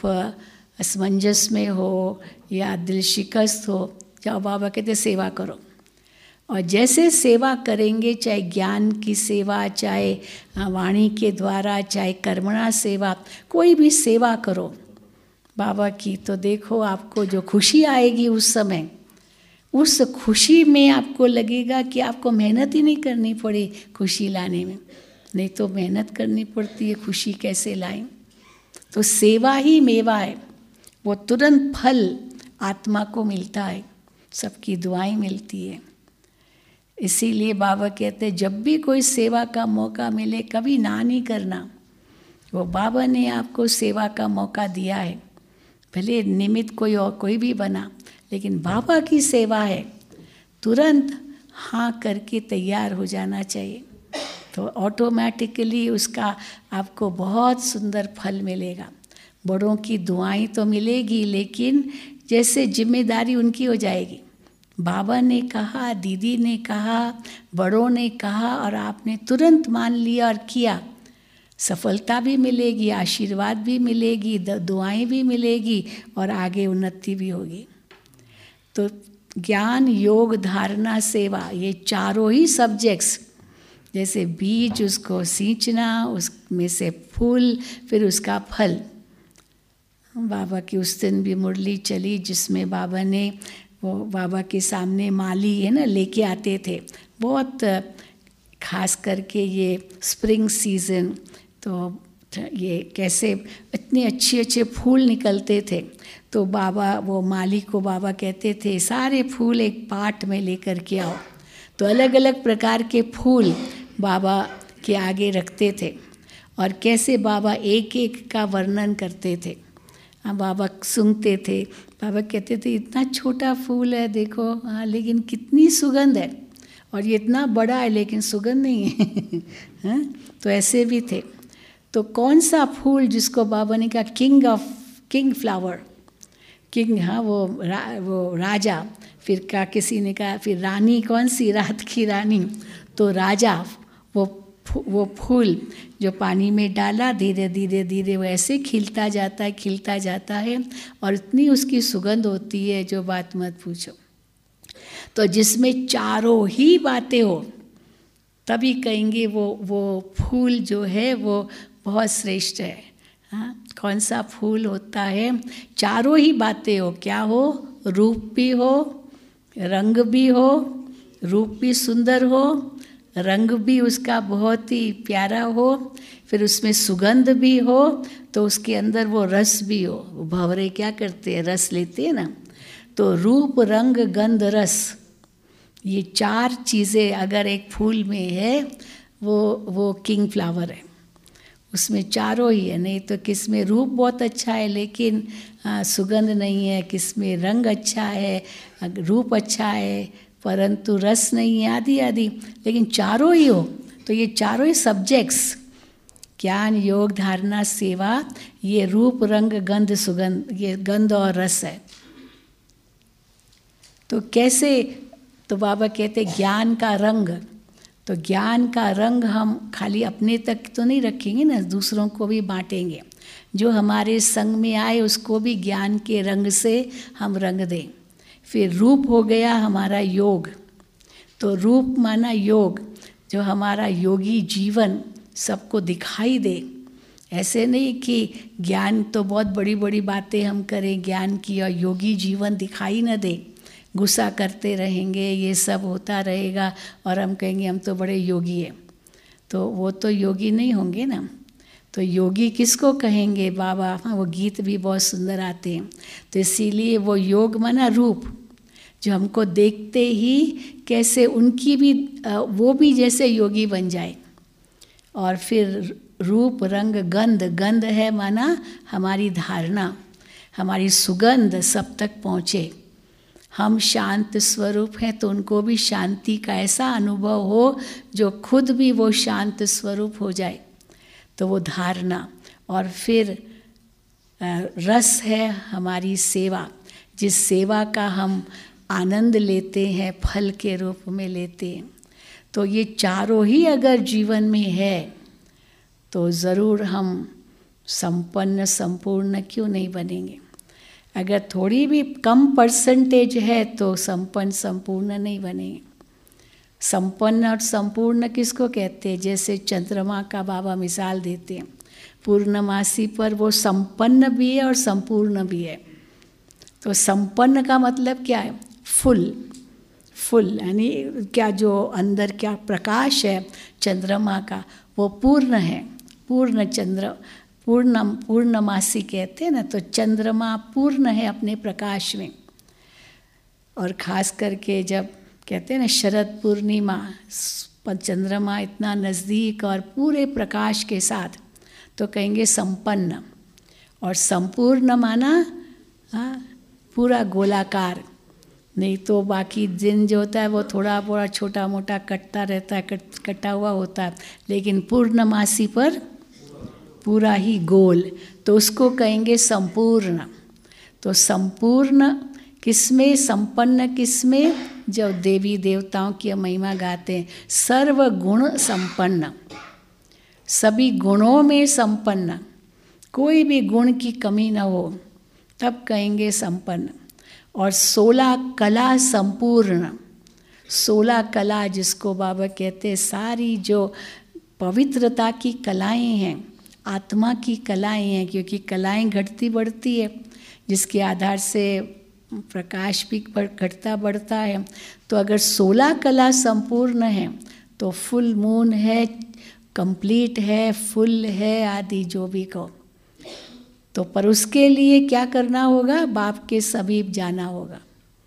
असमंजस में हो या दिल शिकस्त हो, जाओ बाबा कहते सेवा करो। और जैसे सेवा करेंगे, चाहे ज्ञान की सेवा, चाहे वाणी के द्वारा, चाहे कर्मणा सेवा, कोई भी सेवा करो बाबा की, तो देखो आपको जो खुशी आएगी उस समय, उस खुशी में आपको लगेगा कि आपको मेहनत ही नहीं करनी पड़ी खुशी लाने में। नहीं तो मेहनत करनी पड़ती है, खुशी कैसे लाएं। तो सेवा ही मेवा है, वो तुरंत फल आत्मा को मिलता है, सबकी दुआएं मिलती है। इसीलिए बाबा कहते हैं जब भी कोई सेवा का मौका मिले कभी ना नहीं करना। वो बाबा ने आपको सेवा का मौका दिया है, भले निमित्त कोई और कोई भी बना, लेकिन बाबा की सेवा है, तुरंत हाँ करके तैयार हो जाना चाहिए, तो ऑटोमेटिकली उसका आपको बहुत सुंदर फल मिलेगा। बड़ों की दुआएं तो मिलेगी, लेकिन जैसे जिम्मेदारी उनकी हो जाएगी। बाबा ने कहा, दीदी ने कहा, बड़ों ने कहा और आपने तुरंत मान लिया और किया, सफलता भी मिलेगी, आशीर्वाद भी मिलेगी, दुआएं भी मिलेगी और आगे उन्नति भी होगी। तो ज्ञान, योग, धारणा, सेवा, ये चारों ही सब्जेक्ट्स, जैसे बीज उसको सींचना, उसमें से फूल, फिर उसका फल। बाबा की उस दिन भी मुरली चली जिसमें बाबा ने, वो बाबा के सामने माली है ना लेके आते थे, बहुत खास करके ये स्प्रिंग सीज़न, तो ये कैसे इतने अच्छे अच्छे फूल निकलते थे। तो बाबा, वो माली को बाबा कहते थे सारे फूल एक पाट में लेकर के आओ। तो अलग अलग प्रकार के फूल बाबा के आगे रखते थे और कैसे बाबा एक एक का वर्णन करते थे। बाबा सुनते थे, बाबा कहते थे इतना छोटा फूल है देखो, हाँ लेकिन कितनी सुगंध है, और ये इतना बड़ा है लेकिन सुगंध नहीं है हाँ? तो ऐसे भी थे। तो कौन सा फूल जिसको बाबा ने कहा किंग फ्लावर, किंग, हाँ वो राजा, फिर क्या किसी ने कहा फिर रानी, कौन सी, रात की रानी, तो राजा, वो फूल जो पानी में डाला, धीरे धीरे धीरे वो ऐसे खिलता जाता है और इतनी उसकी सुगंध होती है जो बात मत पूछो। तो जिसमें चारों ही बातें हो तभी कहेंगे वो फूल जो है वो बहुत श्रेष्ठ है। हाँ, कौन सा फूल होता है, चारों ही बातें हो, क्या हो, रूप भी हो, रंग भी हो, रूप भी सुंदर हो, रंग भी उसका बहुत ही प्यारा हो, फिर उसमें सुगंध भी हो, तो उसके अंदर वो रस भी हो। भंवरे क्या करते हैं, रस लेते हैं ना। तो रूप, रंग, गंध, रस, ये चार चीज़ें अगर एक फूल में है वो किंग फ्लावर है, उसमें चारों ही है। नहीं तो किस में रूप बहुत अच्छा है लेकिन सुगंध नहीं है, किस में रंग अच्छा है, रूप अच्छा है परंतु रस नहीं है, आदि आदि, लेकिन चारों ही हो। तो ये चारों ही सब्जेक्ट्स, ज्ञान, योग, धारणा, सेवा, ये रूप, रंग, गंध, सुगंध, ये गंध और रस है। तो कैसे, तो बाबा कहते ज्ञान का रंग, तो ज्ञान का रंग हम खाली अपने तक तो नहीं रखेंगे ना, दूसरों को भी बांटेंगे। जो हमारे संग में आए उसको भी ज्ञान के रंग से हम रंग दें। फिर रूप हो गया हमारा योग, तो रूप माना योग, जो हमारा योगी जीवन सबको दिखाई दे। ऐसे नहीं कि ज्ञान तो बहुत बड़ी बड़ी बातें हम करें ज्ञान की और योगी जीवन दिखाई न दे, गुस्सा करते रहेंगे, ये सब होता रहेगा और हम कहेंगे हम तो बड़े योगी हैं, तो वो तो योगी नहीं होंगे ना। तो योगी किसको कहेंगे बाबा, हाँ वो गीत भी बहुत सुंदर आते हैं। तो इसीलिए वो योग माना रूप, जो हमको देखते ही कैसे उनकी भी वो भी जैसे योगी बन जाए। और फिर रूप रंग गंध, गंध है माना हमारी धारणा, हमारी सुगंध सब तक पहुँचे। हम शांत स्वरूप हैं तो उनको भी शांति का ऐसा अनुभव हो जो खुद भी वो शांत स्वरूप हो जाए, तो वो धारणा। और फिर रस है हमारी सेवा, जिस सेवा का हम आनंद लेते हैं, फल के रूप में लेते हैं। तो ये चारों ही अगर जीवन में है तो ज़रूर हम संपन्न संपूर्ण क्यों नहीं बनेंगे। अगर थोड़ी भी कम परसेंटेज है तो संपन्न संपूर्ण नहीं बनेंगे। संपन्न और संपूर्ण किसको कहते हैं? जैसे चंद्रमा का बाबा मिसाल देते हैं, पूर्णमासी पर वो संपन्न भी है और संपूर्ण भी है। तो संपन्न का मतलब क्या है? फुल, फुल यानी क्या जो अंदर क्या प्रकाश है चंद्रमा का वो पूर्ण है, पूर्ण चंद्र, पूर्णमासी कहते हैं ना, तो चंद्रमा पूर्ण है अपने प्रकाश में। और ख़ास करके जब कहते हैं ना शरद पूर्णिमा, चंद्रमा इतना नज़दीक और पूरे प्रकाश के साथ, तो कहेंगे संपन्न। और संपूर्ण माना पूरा गोलाकार, नहीं तो बाकी दिन जो होता है वो थोड़ा बड़ा छोटा मोटा कटता रहता है, कटा हुआ होता है, लेकिन पूर्णमासी पर पूरा ही गोल, तो उसको कहेंगे संपूर्ण। तो संपूर्ण किसमें, संपन्न किसमें? जब देवी देवताओं की महिमा गाते हैं, सर्व गुण संपन्न, सभी गुणों में संपन्न, कोई भी गुण की कमी न हो, तब कहेंगे संपन्न। और 16 कला संपूर्ण, 16 कला जिसको बाबा कहते हैं, सारी जो पवित्रता की कलाएं हैं, आत्मा की कलाएं हैं, क्योंकि कलाएं घटती बढ़ती है, जिसके आधार से प्रकाश भी घटता बढ़ता है। तो अगर 16 कला संपूर्ण है तो फुल मून है, कंप्लीट है, फुल है, आदि जो भी कहो। तो पर उसके लिए क्या करना होगा? बाप के समीप जाना होगा।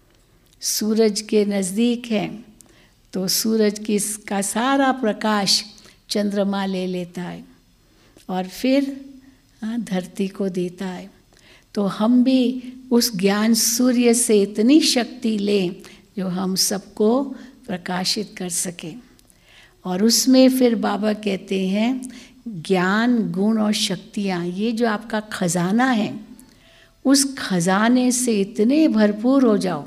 सूरज के नज़दीक है तो सूरज की का सारा प्रकाश चंद्रमा ले लेता है और फिर धरती को देता है। तो हम भी उस ज्ञान सूर्य से इतनी शक्ति लें जो हम सबको प्रकाशित कर सकें। और उसमें फिर बाबा कहते हैं ज्ञान, गुण और शक्तियाँ, ये जो आपका खजाना है, उस खजाने से इतने भरपूर हो जाओ,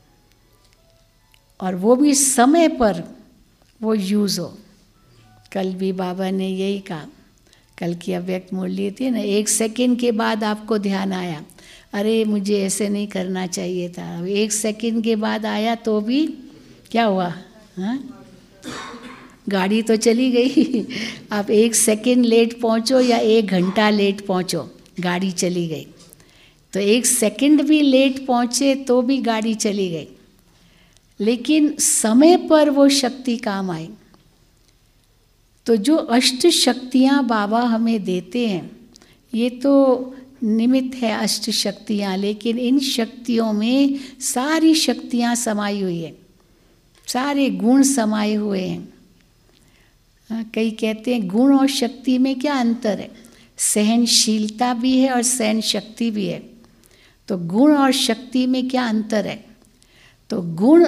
और वो भी समय पर वो यूज़ हो। कल भी बाबा ने यही कहा, कल की अव्यक्त मुरली थी ना, 1 सेकंड के बाद आपको ध्यान आया, अरे मुझे ऐसे नहीं करना चाहिए था। 1 सेकंड के बाद आया तो भी क्या हुआ? हाँ, गाड़ी तो चली गई। आप 1 सेकंड लेट पहुंचो या 1 घंटा लेट पहुंचो, गाड़ी चली गई। तो 1 सेकंड भी लेट पहुंचे तो भी गाड़ी चली गई, लेकिन समय पर वो शक्ति काम आई। तो जो अष्ट शक्तियाँ बाबा हमें देते हैं, ये तो निमित्त है अष्ट शक्तियाँ, लेकिन इन शक्तियों में सारी शक्तियाँ समाई हुई है, सारे गुण समाये हुए हैं। कई कहते हैं गुण और शक्ति में क्या अंतर है? सहनशीलता भी है और सहन शक्ति भी है। तो गुण और शक्ति में क्या अंतर है? तो गुण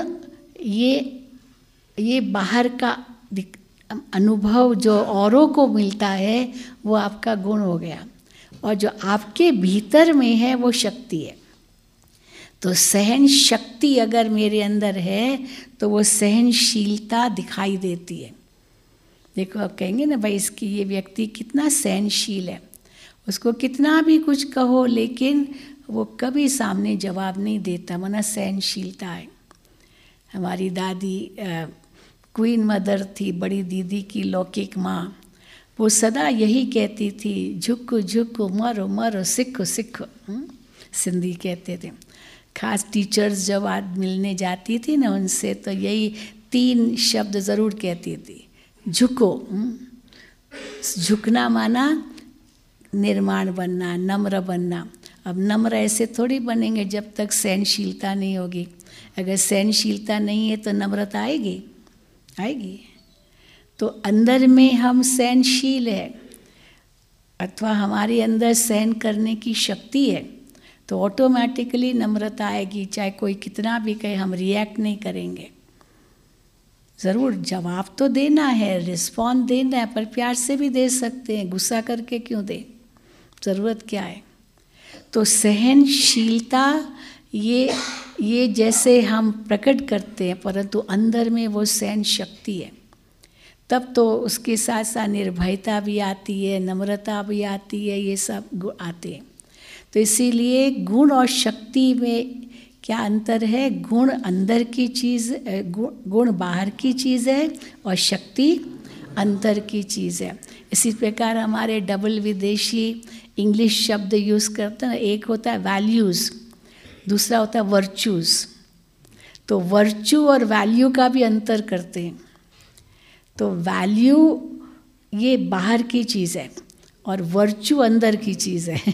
ये बाहर का अनुभव जो औरों को मिलता है वो आपका गुण हो गया, और जो आपके भीतर में है वो शक्ति है। तो सहन शक्ति अगर मेरे अंदर है तो वो सहनशीलता दिखाई देती है। देखो आप कहेंगे ना भाई इसकी ये व्यक्ति कितना सहनशील है, उसको कितना भी कुछ कहो लेकिन वो कभी सामने जवाब नहीं देता, माना सहनशीलता है। हमारी दादी क्वीन मदर थी, बड़ी दीदी की लौकिक माँ, वो सदा यही कहती थी, झुको झुको मरो मरो सिखो सिखो, सिंधी कहते थे। खास टीचर्स जब आज मिलने जाती थी ना उनसे, तो यही 3 शब्द ज़रूर कहती थी, झुको। झुकना माना निर्माण बनना, नम्र बनना। अब नम्र ऐसे थोड़ी बनेंगे जब तक सहनशीलता नहीं होगी। अगर सहनशीलता नहीं है तो नम्रता आएगी? आएगी। तो अंदर में हम सहनशील है अथवा हमारे अंदर सहन करने की शक्ति है तो ऑटोमेटिकली नम्रता आएगी। चाहे कोई कितना भी कहे, हम रिएक्ट नहीं करेंगे। ज़रूर जवाब तो देना है, रिस्पॉन्ड देना है, पर प्यार से भी दे सकते हैं, गुस्सा करके क्यों दें? ज़रूरत क्या है? तो सहनशीलता ये जैसे हम प्रकट करते हैं, परंतु अंदर में वो सहन शक्ति है, तब तो उसके साथ साथ निर्भयता भी आती है, नम्रता भी आती है, ये सब गुण आते हैं। तो इसीलिए गुण और शक्ति में क्या अंतर है? गुण अंदर की चीज़, गुण बाहर की चीज़ है और शक्ति अंतर की चीज़ है। इसी प्रकार हमारे डबल विदेशी इंग्लिश शब्द यूज़ करते हैं। एक होता है वैल्यूज़, दूसरा होता है वर्चूज़। तो वर्चू और वैल्यू का भी अंतर करते हैं। तो वैल्यू ये बाहर की चीज़ है और वर्चू अंदर की चीज़ है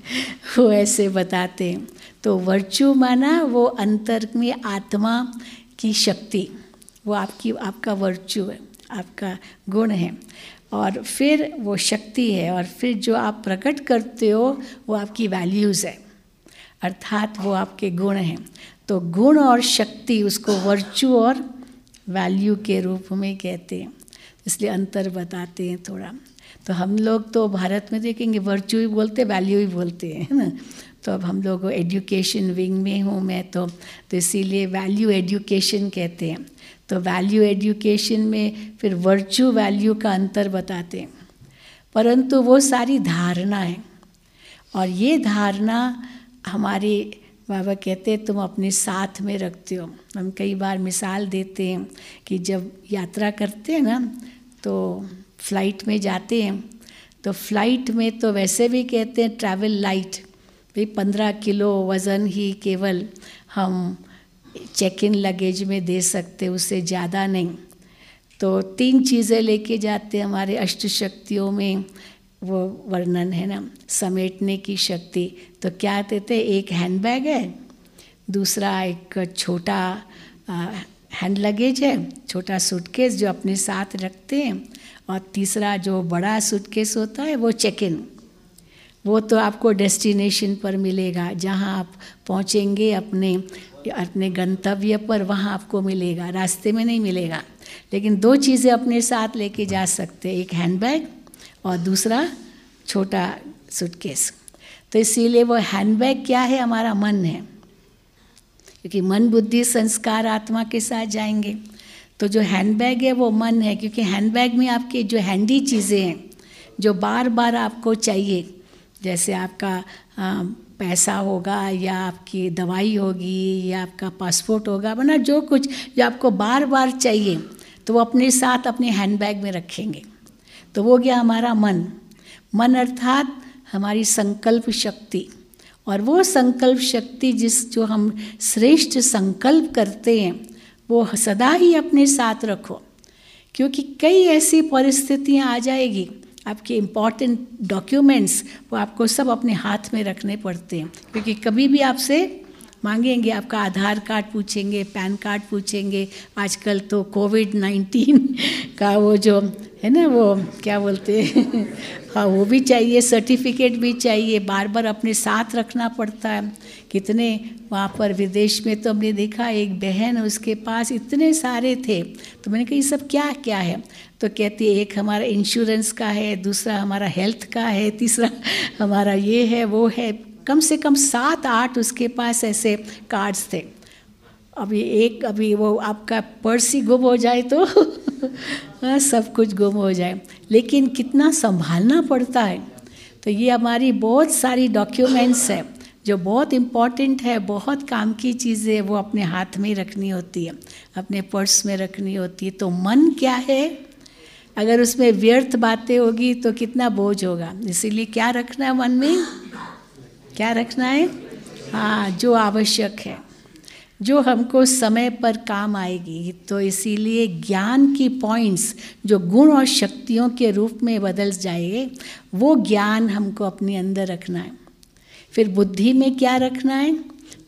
वो ऐसे बताते हैं। तो वर्चू माना वो अंतर में आत्मा की शक्ति, वो आपका वर्चू है, आपका गुण है। और फिर वो शक्ति है, और फिर जो आप प्रकट करते हो वो आपकी वैल्यूज़ है, अर्थात वो आपके गुण हैं। तो गुण और शक्ति उसको वर्चू और वैल्यू के रूप में कहते हैं, इसलिए अंतर बताते हैं थोड़ा। तो हम लोग तो भारत में देखेंगे वर्चू ही बोलते, वैल्यू ही बोलते हैं, है ना। तो अब हम लोग एजुकेशन विंग में हूँ मैं, तो इसीलिए वैल्यू एजुकेशन कहते हैं। तो वैल्यू एजुकेशन में फिर वर्चू वैल्यू का अंतर बताते हैं, परंतु वो सारी धारणा है। और ये धारणा हमारे बाबा कहते हैं तुम अपने साथ में रखते हो। हम कई बार मिसाल देते हैं कि जब यात्रा करते हैं ना, तो फ्लाइट में जाते हैं, तो फ्लाइट में तो वैसे भी कहते हैं ट्रैवल लाइट, भाई 15 किलो वज़न ही केवल हम चेक इन लगेज में दे सकते, उससे ज़्यादा नहीं। तो 3 चीज़ें लेके जाते हैं, हमारे अष्ट शक्तियों में वो वर्णन है ना, समेटने की शक्ति। तो क्या देते हैं? एक हैंडबैग है, दूसरा एक छोटा हैंड लगेज है, छोटा सूटकेस जो अपने साथ रखते हैं, और तीसरा जो बड़ा सूटकेस होता है वो चेक इन। वो तो आपको डेस्टिनेशन पर मिलेगा, जहाँ आप पहुँचेंगे अपने गंतव्य पर, वहाँ आपको मिलेगा, रास्ते में नहीं मिलेगा। लेकिन 2 चीज़ें अपने साथ लेके जा सकते, एक हैंडबैग और दूसरा छोटा सूटकेस। तो इसीलिए वो हैंडबैग क्या है? हमारा मन है, क्योंकि मन बुद्धि संस्कार आत्मा के साथ जाएंगे। तो जो हैंडबैग है वो मन है, क्योंकि हैंडबैग में आपके जो हैंडी चीज़ें हैं जो बार बार आपको चाहिए, जैसे आपका पैसा होगा या आपकी दवाई होगी या आपका पासपोर्ट होगा, वरना जो कुछ जो आपको बार बार चाहिए तो वो अपने साथ अपने हैंडबैग में रखेंगे। तो वो गया हमारा मन। मन अर्थात हमारी संकल्प शक्ति, और वो संकल्प शक्ति जो हम श्रेष्ठ संकल्प करते हैं वो सदा ही अपने साथ रखो, क्योंकि कई ऐसी परिस्थितियां आ जाएगी, आपके इम्पॉर्टेंट डॉक्यूमेंट्स वो आपको सब अपने हाथ में रखने पड़ते हैं, क्योंकि कभी भी आपसे मांगेंगे, आपका आधार कार्ड पूछेंगे, पैन कार्ड पूछेंगे। आजकल तो कोविड-19 का वो जो है ना, वो क्या बोलते हैं हाँ, वो भी चाहिए, सर्टिफिकेट भी चाहिए, बार बार अपने साथ रखना पड़ता है। कितने वहाँ पर विदेश में तो हमने देखा, एक बहन उसके पास इतने सारे थे, तो मैंने कहा ये सब क्या क्या है? तो कहती है एक हमारा इंश्योरेंस का है, दूसरा हमारा हेल्थ का है, तीसरा हमारा ये है वो है। कम से कम 7-8 उसके पास ऐसे कार्ड्स थे। अभी वो आपका पर्स ही गुम हो जाए तो सब कुछ गुम हो जाए, लेकिन कितना संभालना पड़ता है। तो ये हमारी बहुत सारी डॉक्यूमेंट्स है जो बहुत इम्पॉर्टेंट है, बहुत काम की चीज़ें, वो अपने हाथ में रखनी होती है, अपने पर्स में रखनी होती है। तो मन क्या है? अगर उसमें व्यर्थ बातें होगी तो कितना बोझ होगा। इसीलिए क्या रखना है मन में? क्या रखना है? हाँ, जो आवश्यक है, जो हमको समय पर काम आएगी। तो इसीलिए ज्ञान की पॉइंट्स जो गुण और शक्तियों के रूप में बदल जाएंगे, वो ज्ञान हमको अपने अंदर रखना है। फिर बुद्धि में क्या रखना है?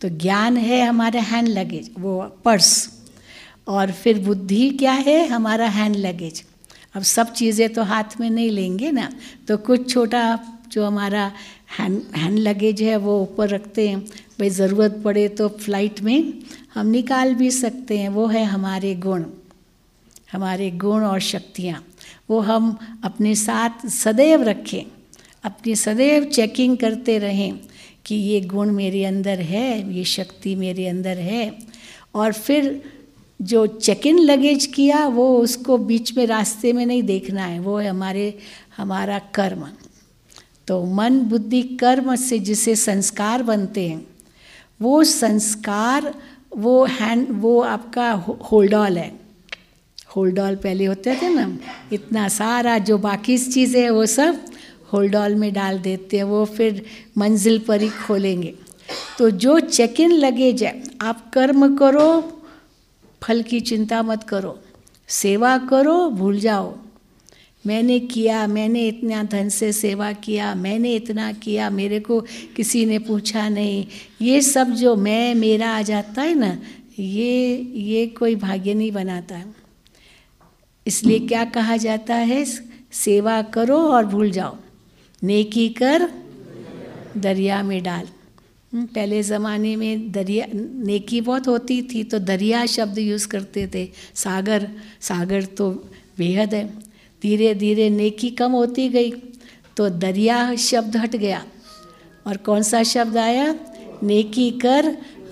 तो ज्ञान है हमारा हैंड लगेज, वो पर्स, और फिर बुद्धि क्या है, हमारा हैंड लगेज। अब सब चीज़ें तो हाथ में नहीं लेंगे ना, तो कुछ छोटा जो हमारा हैंड लगेज है वो ऊपर रखते हैं, भाई ज़रूरत पड़े तो फ्लाइट में हम निकाल भी सकते हैं। वो है हमारे गुण, हमारे गुण और शक्तियाँ, वो हम अपने साथ सदैव रखें, अपनी सदैव चेकिंग करते रहें कि ये गुण मेरे अंदर है, ये शक्ति मेरे अंदर है। और फिर जो चेक इन लगेज किया वो उसको बीच में रास्ते में नहीं देखना है, वो है हमारा कर्म। तो मन बुद्धि कर्म से जिसे संस्कार बनते हैं, वो संस्कार वो आपका होल्डॉल है। होल्डॉल पहले होते थे ना, इतना सारा जो बाकी चीज़ें हैं वो सब होल्डॉल में डाल देते हैं, वो फिर मंजिल पर ही खोलेंगे। तो जो चेक इन लगेज है, आप कर्म करो, फल की चिंता मत करो, सेवा करो, भूल जाओ मैंने किया, मैंने इतना धन से सेवा किया, मैंने इतना किया, मेरे को किसी ने पूछा नहीं, ये सब जो मैं मेरा आ जाता है ना, ये कोई भाग्य नहीं बनाता है। इसलिए क्या कहा जाता है, सेवा करो और भूल जाओ, नेकी कर दरिया में डाल। पहले ज़माने में दरिया नेकी बहुत होती थी तो दरिया शब्द यूज़ करते थे, सागर तो बेहद है। धीरे धीरे नेकी कम होती गई तो दरिया शब्द हट गया और कौन सा शब्द आया, नेकी कर,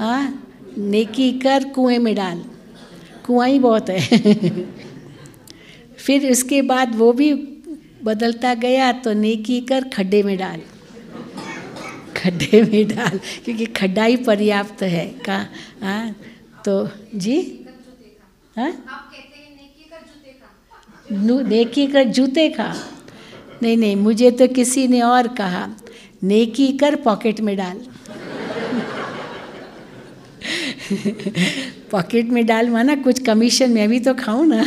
नेकी कर कुएं में डाल, कुआं ही बहुत है। फिर उसके बाद वो भी बदलता गया तो नेकी कर खड्डे में डाल, खड्डे में डाल, क्योंकि खड्डा ही पर्याप्त है का। तो जी नेकी कर जूते खा, नहीं, मुझे तो किसी ने और कहा, नेकी कर पॉकेट में डाल। पॉकेट में डाल माना कुछ कमीशन मैं भी तो खाऊं ना।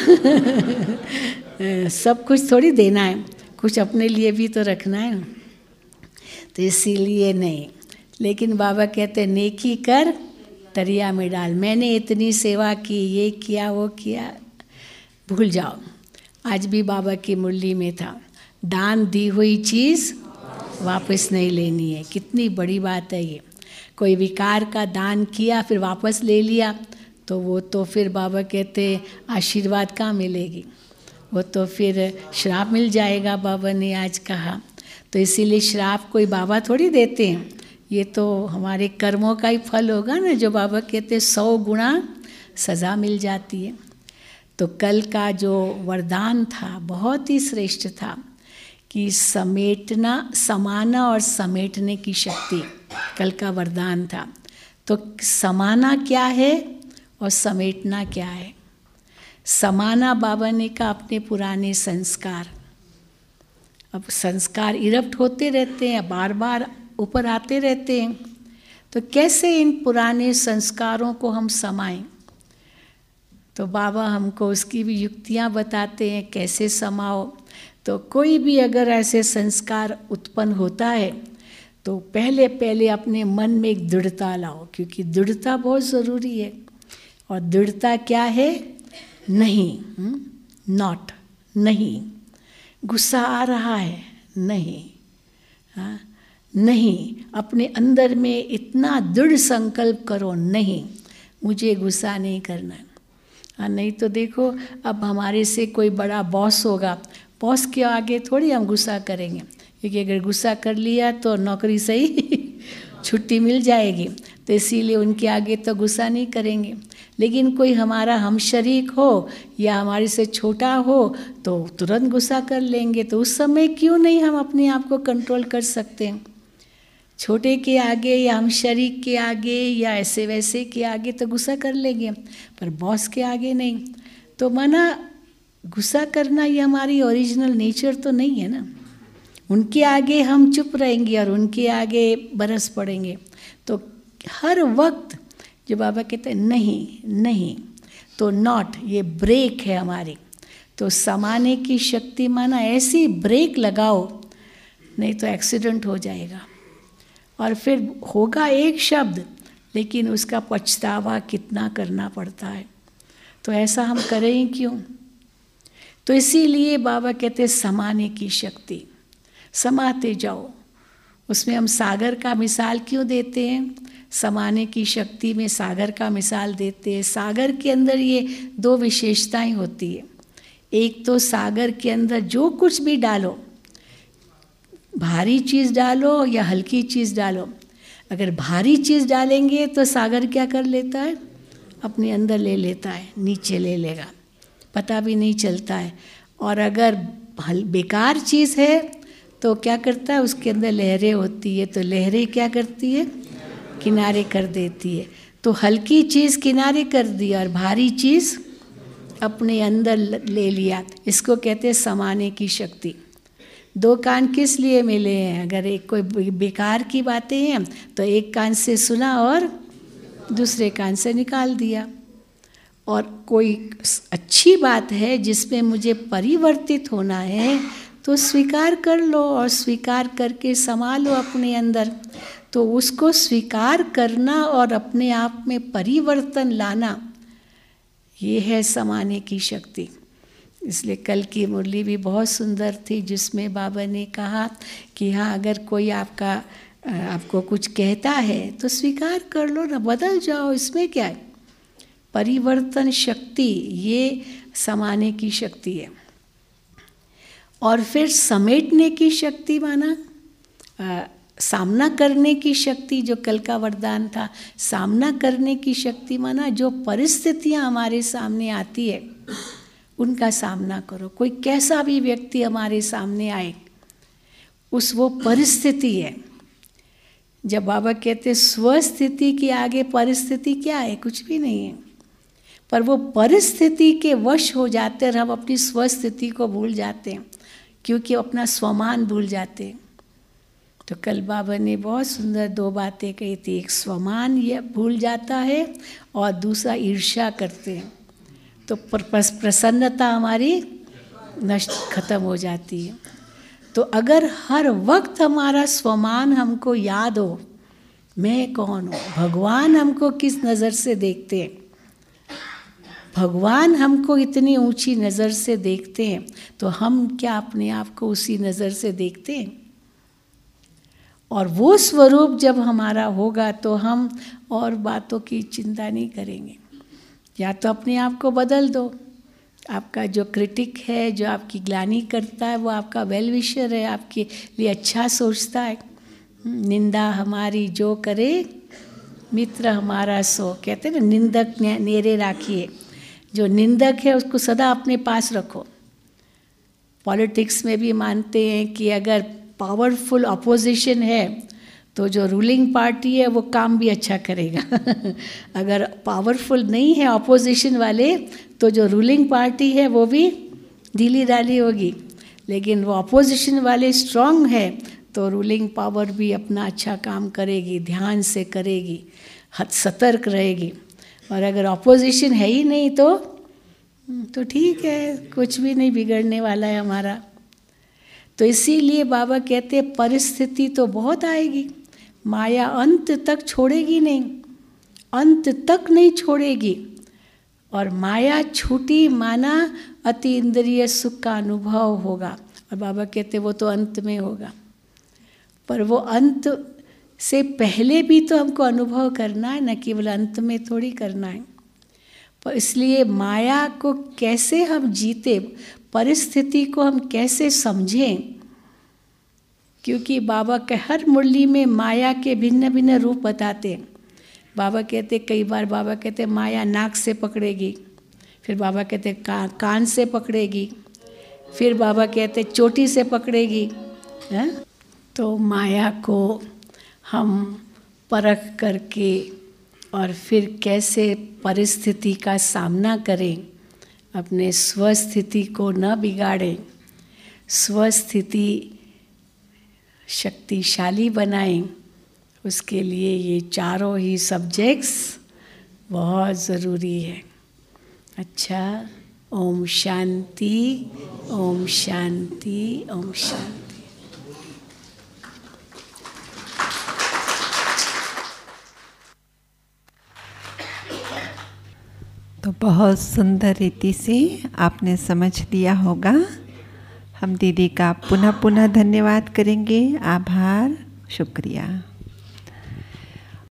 सब कुछ थोड़ी देना है, कुछ अपने लिए भी तो रखना है, तो इसीलिए नहीं। लेकिन बाबा कहते हैं नेकी कर दरिया में डाल, मैंने इतनी सेवा की, ये किया वो किया, भूल जाओ। आज भी बाबा की मुरली में था, दान दी हुई चीज़ वापस नहीं लेनी है। कितनी बड़ी बात है ये। कोई विकार का दान किया फिर वापस ले लिया तो वो तो फिर बाबा कहते आशीर्वाद कहाँ मिलेगी, वो तो फिर श्राप मिल जाएगा, बाबा ने आज कहा। तो इसीलिए श्राप कोई बाबा थोड़ी देते हैं, ये तो हमारे कर्मों का ही फल होगा ना, जो बाबा कहते 100 गुना सज़ा मिल जाती है। तो कल का जो वरदान था बहुत ही श्रेष्ठ था कि समेटना, समाना और समेटने की शक्ति कल का वरदान था। तो समाना क्या है और समेटना क्या है। समाना बाबा ने कहा अपने पुराने संस्कार, अब संस्कार इरप्ट होते रहते हैं, बार बार ऊपर आते रहते हैं, तो कैसे इन पुराने संस्कारों को हम समाएं। तो बाबा हमको उसकी भी युक्तियाँ बताते हैं कैसे समाओ। तो कोई भी अगर ऐसे संस्कार उत्पन्न होता है तो पहले अपने मन में एक दृढ़ता लाओ, क्योंकि दृढ़ता बहुत ज़रूरी है। और दृढ़ता क्या है, नहीं, नॉट, नहीं। गुस्सा आ रहा है, नहीं, नहीं, अपने अंदर में इतना दृढ़ संकल्प करो, नहीं मुझे गुस्सा नहीं करना। नहीं तो देखो अब हमारे से कोई बड़ा बॉस होगा, बॉस के आगे थोड़ी हम गुस्सा करेंगे, क्योंकि अगर गुस्सा कर लिया तो नौकरी से ही छुट्टी मिल जाएगी, तो इसीलिए उनके आगे तो गुस्सा नहीं करेंगे। लेकिन कोई हमारा हमशरीक हो या हमारे से छोटा हो तो तुरंत गुस्सा कर लेंगे। तो उस समय क्यों नहीं हम अपने आप को कंट्रोल कर सकते हैं। छोटे के आगे या हमशरीक के आगे या ऐसे वैसे के आगे तो गुस्सा कर लेंगे, पर बॉस के आगे नहीं। तो माना गुस्सा करना ये हमारी ओरिजिनल नेचर तो नहीं है ना। उनके आगे हम चुप रहेंगे और उनके आगे बरस पड़ेंगे। तो हर वक्त जो बाबा कहते हैं नहीं नहीं, तो नॉट, ये ब्रेक है हमारी। तो समाने की शक्ति माना ऐसी ब्रेक लगाओ, नहीं तो एक्सीडेंट हो जाएगा। और फिर होगा एक शब्द, लेकिन उसका पछतावा कितना करना पड़ता है। तो ऐसा हम करें क्यों? तो इसीलिए बाबा कहते समाने की शक्ति, समाते जाओ। उसमें हम सागर का मिसाल क्यों देते हैं? समाने की शक्ति में सागर का मिसाल देते हैं। सागर के अंदर ये दो विशेषताएं होती है। एक तो सागर के अंदर जो कुछ भी डालो, भारी चीज़ डालो या हल्की चीज़ डालो, अगर भारी चीज़ डालेंगे तो सागर क्या कर लेता है? अपने अंदर ले लेता है, नीचे ले लेगा, पता भी नहीं चलता है। और अगर बेकार चीज़ है तो क्या करता है? उसके अंदर लहरें होती है, तो लहरें क्या करती है? किनारे कर देती है। तो हल्की चीज़ किनारे कर दी और भारी चीज़ अपने अंदर ले लिया। इसको कहते हैं समाने की शक्ति। दो कान किस लिए मिले हैं? अगर एक कोई बेकार की बातें हैं तो एक कान से सुना और दूसरे कान से निकाल दिया, और कोई अच्छी बात है जिसमें मुझे परिवर्तित होना है तो स्वीकार कर लो, और स्वीकार करके संभालो अपने अंदर। तो उसको स्वीकार करना और अपने आप में परिवर्तन लाना, ये है समाने की शक्ति। इसलिए कल की मुरली भी बहुत सुंदर थी, जिसमें बाबा ने कहा कि हाँ, अगर कोई आपको कुछ कहता है तो स्वीकार कर लो ना, बदल जाओ, इसमें क्या है? परिवर्तन शक्ति, ये समाने की शक्ति है। और फिर समेटने की शक्ति माना सामना करने की शक्ति, जो कल का वरदान था, सामना करने की शक्ति माना जो परिस्थितियां हमारे सामने आती है उनका सामना करो। कोई कैसा भी व्यक्ति हमारे सामने आए, वो परिस्थिति है। जब बाबा कहते स्वस्थिति के आगे परिस्थिति क्या है? कुछ भी नहीं है। पर वो परिस्थिति के वश हो जाते हैं और हम अपनी स्वस्थिति को भूल जाते हैं, क्योंकि अपना स्वमान भूल जाते हैं। तो कल बाबा ने बहुत सुंदर दो बातें कही थी। एक स्वमान ये भूल जाता है और दूसरा ईर्ष्या करते हैं, तो प्रसन्नता हमारी खत्म हो जाती है। तो अगर हर वक्त हमारा स्वमान हमको याद हो, मैं कौन हूँ, भगवान हमको किस नज़र से देखते हैं, भगवान हमको इतनी ऊंची नज़र से देखते हैं, तो हम क्या अपने आप को उसी नज़र से देखते हैं? और वो स्वरूप जब हमारा होगा तो हम और बातों की चिंता नहीं करेंगे। या तो अपने आप को बदल दो। आपका जो क्रिटिक है, जो आपकी ग्लानि करता है, वो आपका वेल विशर है, आपके लिए अच्छा सोचता है। निंदा हमारी जो करे, मित्र हमारा सो, कहते हैं ना, निंदक नेरे राखिए। जो निंदक है उसको सदा अपने पास रखो। पॉलिटिक्स में भी मानते हैं कि अगर पावरफुल अपोजिशन है तो जो रूलिंग पार्टी है वो काम भी अच्छा करेगा। अगर पावरफुल नहीं है अपोजिशन वाले, तो जो रूलिंग पार्टी है वो भी ढीली ढाली होगी। लेकिन वो अपोजिशन वाले स्ट्रांग है तो रूलिंग पावर भी अपना अच्छा काम करेगी, ध्यान से करेगी, सतर्क रहेगी। और अगर अपोजिशन है ही नहीं तो ठीक है, कुछ भी नहीं बिगड़ने वाला है हमारा। तो इसीलिए बाबा कहते हैं परिस्थिति तो बहुत आएगी, माया अंत तक छोड़ेगी नहीं, अंत तक नहीं छोड़ेगी। और माया छूटी माना अति इंद्रिय सुख का अनुभव होगा। और बाबा कहते वो तो अंत में होगा, पर वो अंत से पहले भी तो हमको अनुभव करना है, न केवल अंत में थोड़ी करना है। पर इसलिए माया को कैसे हम जीते, परिस्थिति को हम कैसे समझें, क्योंकि बाबा के हर मुरली में माया के भिन्न भिन्न रूप बताते हैं। बाबा कहते कई बार बाबा कहते माया नाक से पकड़ेगी, फिर बाबा कहते कान से पकड़ेगी, फिर बाबा कहते चोटी से पकड़ेगी। है? तो माया को हम परख करके और फिर कैसे परिस्थिति का सामना करें, अपने स्वस्थिति को न बिगाड़ें, स्वस्थिति शक्तिशाली बनाएं, उसके लिए ये चारों ही सब्जेक्ट्स बहुत ज़रूरी है। अच्छा, ओम शांति, ओम शांति, ओम शांति। बहुत सुंदर रीति से आपने समझ लिया होगा। हम दीदी का पुनः पुनः धन्यवाद करेंगे। आभार, शुक्रिया।